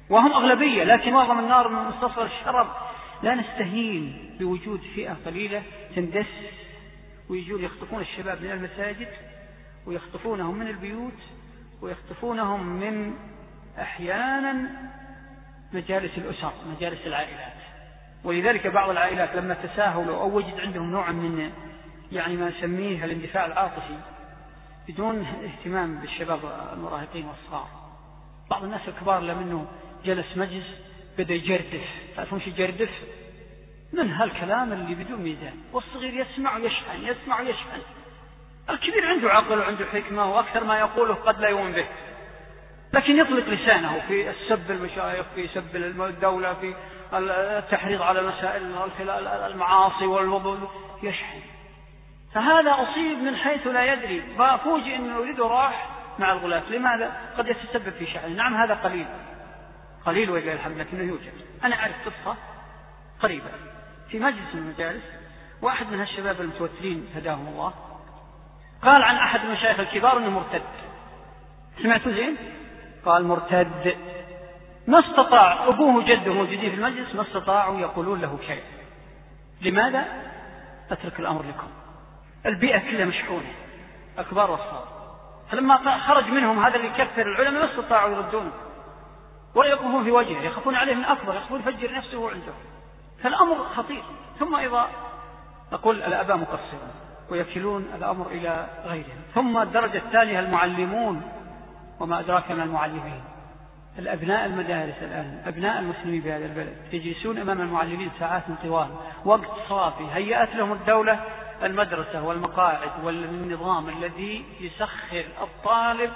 وهم أغلبية، لكن معظم النار من مستصغر الشرب. لا نستهين بوجود فئة قليلة تندس ويجون يخطفون الشباب من المساجد ويخطفونهم من البيوت ويخطفونهم من أحيانا مجالس الأسر، مجالس العائلات. ولذلك بعض العائلات لما تساهلوا أو وجد عندهم نوع من يعني ما نسميه الاندفاع العاطفي بدون اهتمام بالشباب المراهقين والصغار، بعض الناس الكبار لمنه جلس مجلس بدأ يجردف. تعرفون شو يجردف؟ من هالكلام اللي بدون ميزان، والصغير يسمع ويشحن يسمع ويشحن. الكبير عنده عقل وعنده حكمة وأكثر ما يقوله قد لا يؤمن به، لكن يطلق لسانه في السب المشايخ، في سب الدولة، في التحريض على مسائل المعاصي والوضوء، يشحن. فهذا أصيب من حيث لا يدري، ففوجئ أنه يريده راح مع الغلاف. لماذا؟ قد يتسبب في شحن. نعم هذا قليل قليل ولله الحمد، لكنه يوجد. أنا أعرف قصة قريبة في مجلس من المجالس، واحد من هالشباب المتوترين هداهم الله قال عن أحد المشايخ الكبار أنه مرتد. سمعتوا زين؟ قال مرتد. ما استطاع أبوه وجده موجودين في المجلس، ما استطاعوا يقولون له شيء. لماذا؟ أترك الأمر لكم. البيئة كلها مشحونة، أكبار والصغار. فلما خرج منهم هذا اللي يكفر العلماء ما استطاعوا يردونه ولا يقفون في وجهه، يخافون عليه من أكبر، يخافون يفجر نفسه عنده. فالأمر خطير. ثم أيضا أقول الآباء مقصرون ويكلون الأمر إلى غيرهم. ثم الدرجة الثانية المعلمون، وما أدراك ما المعلمين. الأبناء المدارس الآن، أبناء المسلمين بهذا البلد يجلسون أمام المعلمين ساعات طوال، وقت صافي. هيأت لهم الدولة المدرسة والمقاعد والنظام الذي يسخر الطالب،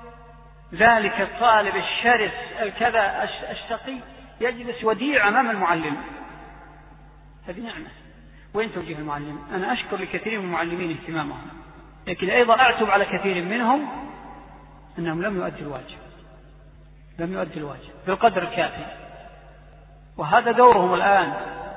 ذلك الطالب الشرس الكذا الشقي يجلس وديع أمام المعلم. هذه نعمة. وين توجيه المعلم؟ أنا أشكر لكثير من المعلمين اهتمامهم، لكن أيضا أعتب على كثير منهم أنهم لم يؤدوا الواجب، لم يؤدوا الواجب بالقدر الكافي. وهذا دورهم الآن.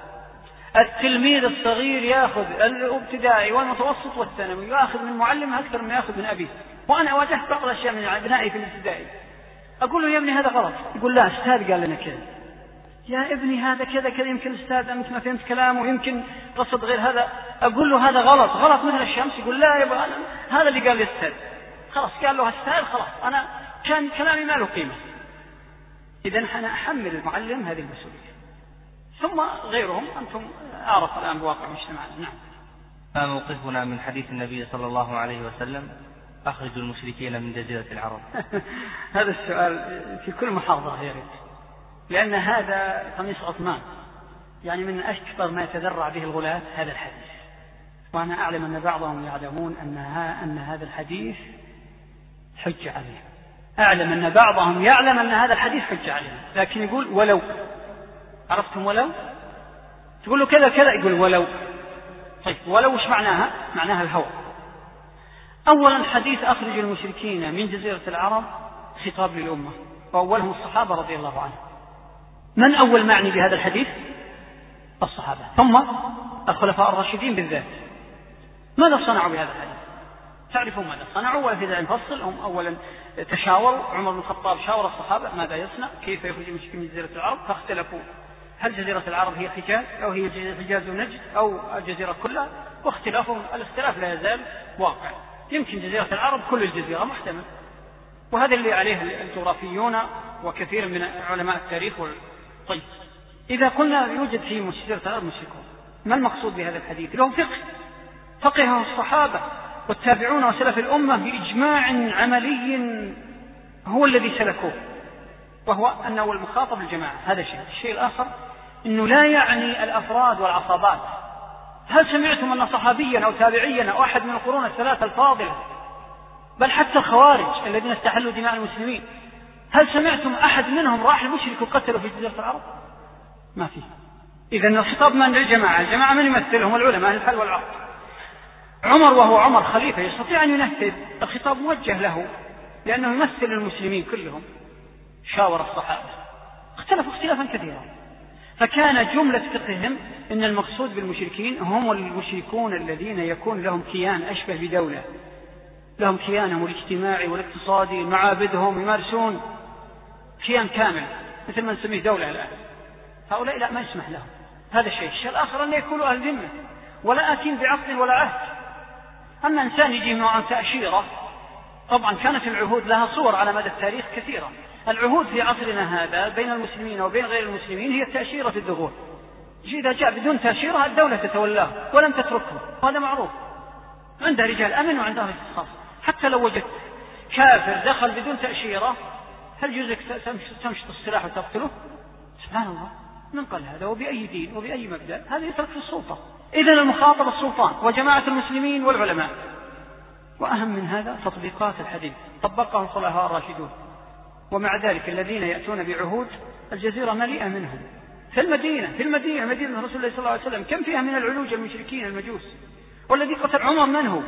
التلميذ الصغير يأخذ الابتدائي والمتوسط والثانوي، يأخذ من معلم أكثر من يأخذ من أبيه. وأنا واجهت بعض الأشياء من أبنائي في الابتدائي، أقول له يا ابني هذا غلط، يقول لا أستاذ قال لنا كذا. يا ابني هذا كذا كذا، يمكن أستاذ أنت ما فهمت كلامه، يمكن قصد غير هذا. أقول له هذا غلط غلط مثل الشمس، يقول لا يبقى أنا هذا اللي قال لي أستاذ. خلاص قال له أستاذ، خلاص أنا كان كلامي ما له قيمة. إذن أنا أحمل المعلم هذه المسؤولية، ثم غيرهم أنتم أعرف الآن بواقع مجتمعنا. نعم. ما موقفنا من حديث النبي صلى الله عليه وسلم أخرجوا المشركين من جزيرة العرب؟ هذا السؤال في كل محافظة يا ريت، لأن هذا قميص عثمان، يعني من أكثر ما يتذرع به الغلاة هذا الحديث. وأنا أعلم أن بعضهم يعلمون أنها أن هذا الحديث حج عليه. أعلم أن بعضهم يعلم أن هذا الحديث حج عليه، لكن يقول ولو. عرفتم ولو؟ تقول له كذا كذا يقول ولو. طيب ولو وش معناها؟ معناها الهوى. أولا حديث أخرج المشركين من جزيرة العرب خطاب للأمة، وأولهم الصحابة رضي الله عنهم. من أول معني بهذا الحديث؟ الصحابة، ثم الخلفاء الراشدين بالذات. ماذا صنعوا بهذا الحديث؟ تعرفون ماذا صنعوا؟ ولا في ذلك نفصل. هم أولا تشاوروا، عمر بن الخطاب شاور الصحابة ماذا يصنع، كيف يخرج المشركين من جزيرة العرب، فاختلفوا هل جزيرة العرب هي حجاز أو هي حجاز ونجد أو الجزيرة كلها، واختلافهم الاختلاف لا يزال واقع. يمكن جزيرة العرب كل الجزيرة محتمل، وهذا اللي عليه الجغرافيون وكثير من علماء التاريخ. طيب إذا قلنا يوجد في جزيرة العرب مشركون، ما المقصود بهذا الحديث؟ لهم فقه، فقه الصحابة والتابعون وسلف الأمة بإجماع عملي هو الذي سلكوه، وهو أنه المخاطب الجماعة. هذا شيء. الشيء الآخر أنه لا يعني الأفراد والعصابات. هل سمعتم أن صحابيا أو تابعيا أو أحد من القرون الثلاثة الفاضلة، بل حتى الخوارج الذين استحلوا دماء المسلمين، هل سمعتم أحد منهم راح المشرك وقتلوا في جزيرة العرب؟ ما فيه. إذن الخطاب من للجماعة. الجماعة من يمثلهم؟ العلماء أهل الحل والعقد. عمر وهو عمر خليفة يستطيع أن ينفذ الخطاب موجه له، لأنه يمثل المسلمين كلهم. شاور الصحابة، اختلفوا اختلافا كثيرا، فكان جملة فقههم أن المقصود بالمشركين هم المشركون الذين يكون لهم كيان أشبه بدولة، لهم كيانهم الاجتماعي والاقتصادي، معابدهم يمارسون كيان كامل، مثل ما نسميه دولة الآن. هؤلاء لا، ما يسمح لهم هذا الشيء. الشيء الآخر أن يكونوا أهل ذمة ولا آتين بعقد ولا عهد. أما إنسان يجي نوعا تأشيرة، طبعا كانت العهود لها صور على مدى التاريخ كثيرة. العهود في عصرنا هذا بين المسلمين وبين غير المسلمين هي التأشيرة في الدخول. إذا جاء بدون تأشيرة الدولة تتولاه ولم تتركه، وهذا معروف. عندها رجال أمن وعندها رجال خاص. حتى لو وجدت كافر دخل بدون تأشيرة، هل يجوز تمشط السلاح وتقتله؟ سبحان الله، من قال هذا؟ وبأي دين وبأي مبدأ؟ هذا يترك في السلطة. إذن المخاطب السلطان وجماعة المسلمين والعلماء. وأهم من هذا تطبيقات الحديث طبقه الخلفاء الراشدون. ومع ذلك الذين يأتون بعهود الجزيرة مليئة منهم. في المدينة في المدينة مدينة رسول الله صلى الله عليه وسلم كم فيها من العلوج المشركين المجوس. والذي قتل عمر من هو؟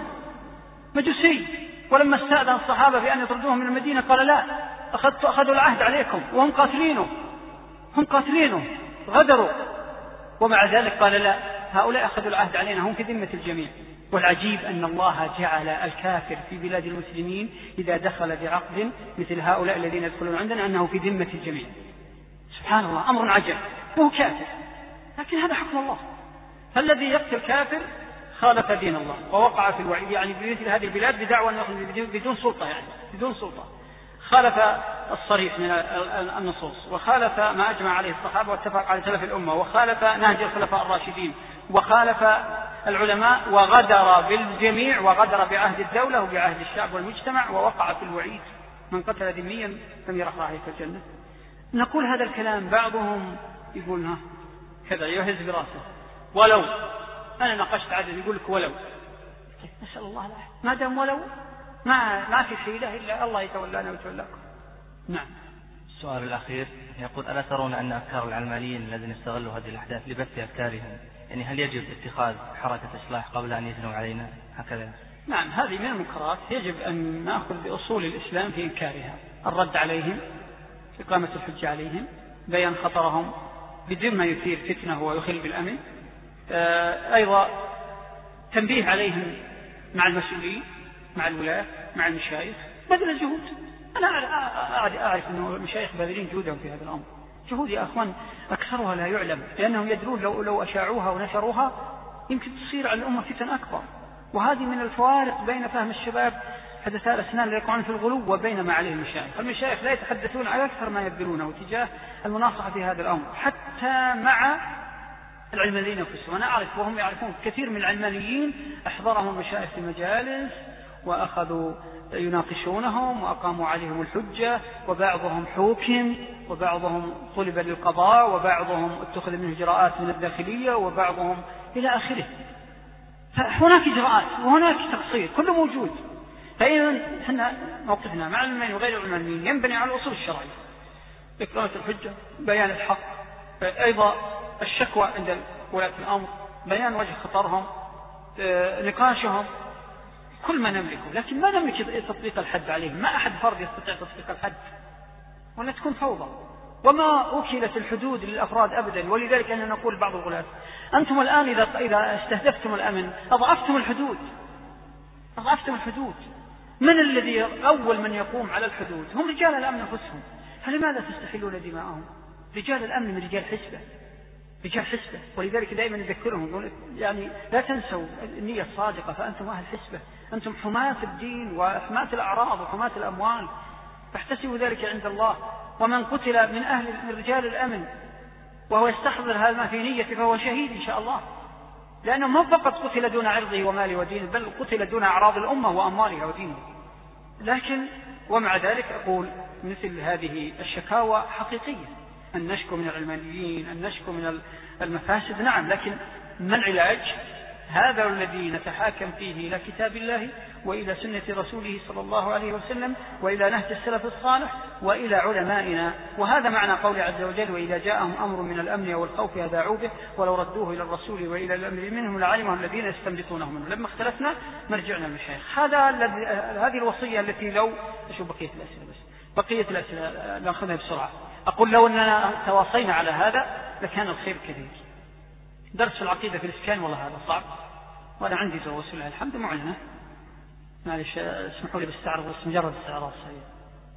مجوسي. ولما استأذن الصحابة بأن يطردوهم من المدينة قال لا، أخذوا العهد عليكم وهم قاتلينه، هم قاتلينه غدروا. ومع ذلك قال لا، هؤلاء أخذوا العهد علينا، هم في ذمة الجميع. والعجيب أن الله جعل الكافر في بلاد المسلمين إذا دخل بعقد مثل هؤلاء الذين يدخلون عندنا أنه في ذمة الجميع. سبحان الله، أمر عجب. هو كافر لكن هذا حكم الله. فالذي يقتل كافر خالف دين الله ووقع في الوعيد، يعني بمثل هذه البلاد بدعوى أنه بدون سلطة، يعني بدون سلطة، خالف الصريح من النصوص، وخالف ما أجمع عليه الصحابة واتفق على سلف الأمة، وخالف نهج الخلفاء الراشدين، وخالف العلماء، وغدر بالجميع، وغدر بعهد الدولة وبعهد الشعب والمجتمع، ووقع في الوعيد. من قتل ذميا لم يرح رائحة الجنة. نقول هذا الكلام، بعضهم يقول ها كذا يهز براسه، ولو أنا ناقشت عدد يقول لك ولو، نسأل الله العافية. ما دام ولو ما ما في حيلة إلا الله يتولانا ويتولاكم. نعم. السؤال الأخير يقول: ألا ترون أن أفكار العلمانيين الذين استغلوا هذه الأحداث لبث أفكارهم، يعني هل يجب اتخاذ حركة إصلاح قبل أن يثنوا علينا هكذا؟ نعم، هذه من المنكرات يجب أن نأخذ بأصول الإسلام في إنكارها: الرد عليهم، إقامة الحجة عليهم، بيان خطرهم بدون ما يثير فتنة ويخل بالأمن، أيضا تنبيه عليهم مع المسؤولين، مع الولاة، مع المشايخ، بذل الجهود. أنا أعرف أن المشايخ باذلين جهودهم في هذا الأمر. جهود يا أخوان أكثرها لا يعلم، لأنهم يدرون لو, لو أشاعوها ونشروها يمكن تصير على الأمة فتن أكبر. وهذه من الفوارق بين فهم الشباب حدثاء الأسنان اللي يقعون في الغلو وبين ما عليه المشايخ. المشايخ لا يتحدثون على أكثر ما يبذلونه تجاه المناصحة في هذا الأمر، حتى مع العلمانيين أنفسهم. أنا أعرف وهم يعرفون كثير من العلمانيين أحضرهم المشايخ في المجالس وأخذوا يناقشونهم وأقاموا عليهم الحجة، وبعضهم حوكم، وبعضهم طلب للقضاء، وبعضهم اتخذ منه إجراءات من الداخلية، وبعضهم إلى آخره. فهناك إجراءات وهناك تقصير كله موجود. فإذا احنا موقفنا مع العلمانيين وغير العلمانيين ينبني على الأصول الشرعية: إقامة الحجة، بيان الحق، أيضا الشكوى عند ولاة الأمر، بيان وجه خطرهم، نقاشهم، كل ما نملكه. لكن ما نملك تطبيق الحد عليهم. ما أحد فرد يستطيع تطبيق الحد، وأن تكون فوضى. وما وكلت الحدود للأفراد أبدا. ولذلك أننا نقول بعض الغلاة: أنتم الآن إذا إذا استهدفتم الأمن أضعفتم الحدود، أضعفتم الحدود. من الذي أول من يقوم على الحدود؟ هم رجال الأمن أنفسهم. فلماذا تستحلون دماءهم؟ رجال الأمن من رجال حسبة، رجال حسبة. ولذلك دائما نذكرهم يعني لا تنسوا النية الصادقة، فأنتم أهل حسبة، أنتم حماة الدين وحماة الأعراض وحماة الأموال، فاحتسبوا ذلك عند الله. ومن قتل من أهل من رجال الأمن وهو يستحضر هذا ما في نيته فهو شهيد إن شاء الله، لأنه ما فقط قتل دون عرضه وماله ودينه، بل قتل دون أعراض الأمة وأموالها ودينه. لكن ومع ذلك أقول مثل هذه الشكاوى حقيقية، أن نشكو من العلمانيين، أن نشكو من المفاسد، نعم، لكن ما العلاج؟ هذا الذي نتحاكم فيه إلى كتاب الله وإلى سنة رسوله صلى الله عليه وسلم وإلى نهج السلف الصالح وإلى علمائنا. وهذا معنى قول عز وجل: وإذا جاءهم أمر من الأمن والخوف أذاعوا به ولو ردوه إلى الرسول وإلى الأمر منهم لعلمه الذين يستنبطونه منه. لما اختلفنا مرجعنا المشايخ. هذا هذه الوصية التي لو شو بقية الأسئلة بس بقية الأسئلة نأخذها بسرعة. أقول لو أننا تواصينا على هذا لكان الخير كثير. درس العقيدة في الإسكان والله هذا صعب، وأنا عندي دروس لله الحمد معلنة. معلش اسمحوا لي بالستعرض بس مجرد استعراض سريع.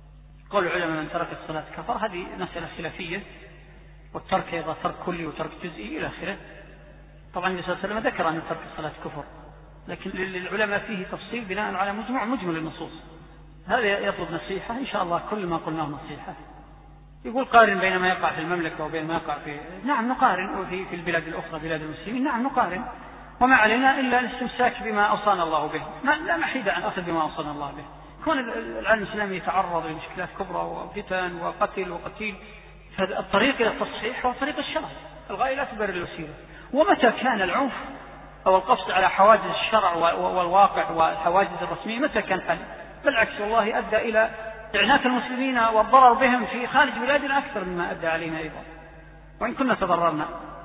قول العلماء من ترك الصلاة كفر، هذه مسألة خلافية، والترك إذا ترك كلي وترك جزئي إلى آخره. طبعا النبي صلى الله عليه وسلم ذكر أن ترك الصلاة كفر، لكن للعلماء فيه تفصيل بناء على مجموع مجمل النصوص. هذا يطلب نصيحة إن شاء الله، كل ما قلناه نصيحة. يقول قارن بين ما يقع في المملكة وبين ما يقع في، نعم نقارن، وفي في البلاد الأخرى بلاد المسلمين، نعم نقارن، وما علينا إلا الاستمساك بما أوصانا الله به، لا محيد عن أخذ بما أوصانا الله به. كون العالم الإسلامي يتعرض لمشكلات كبرى وفتن وقتل وقتيل، فالطريق إلى التصحيح هو طريق الشرع، الغاية لا تبرر الوسيلة. ومتى كان العنف أو القصد على حواجز الشرع والواقع والحواجز الرسمية متى كان حل؟ بالعكس والله أدى إلى إعناف المسلمين والضرر بهم في خارج بلادنا أكثر مما أدى علينا أيضا، وإن كنا تضررنا.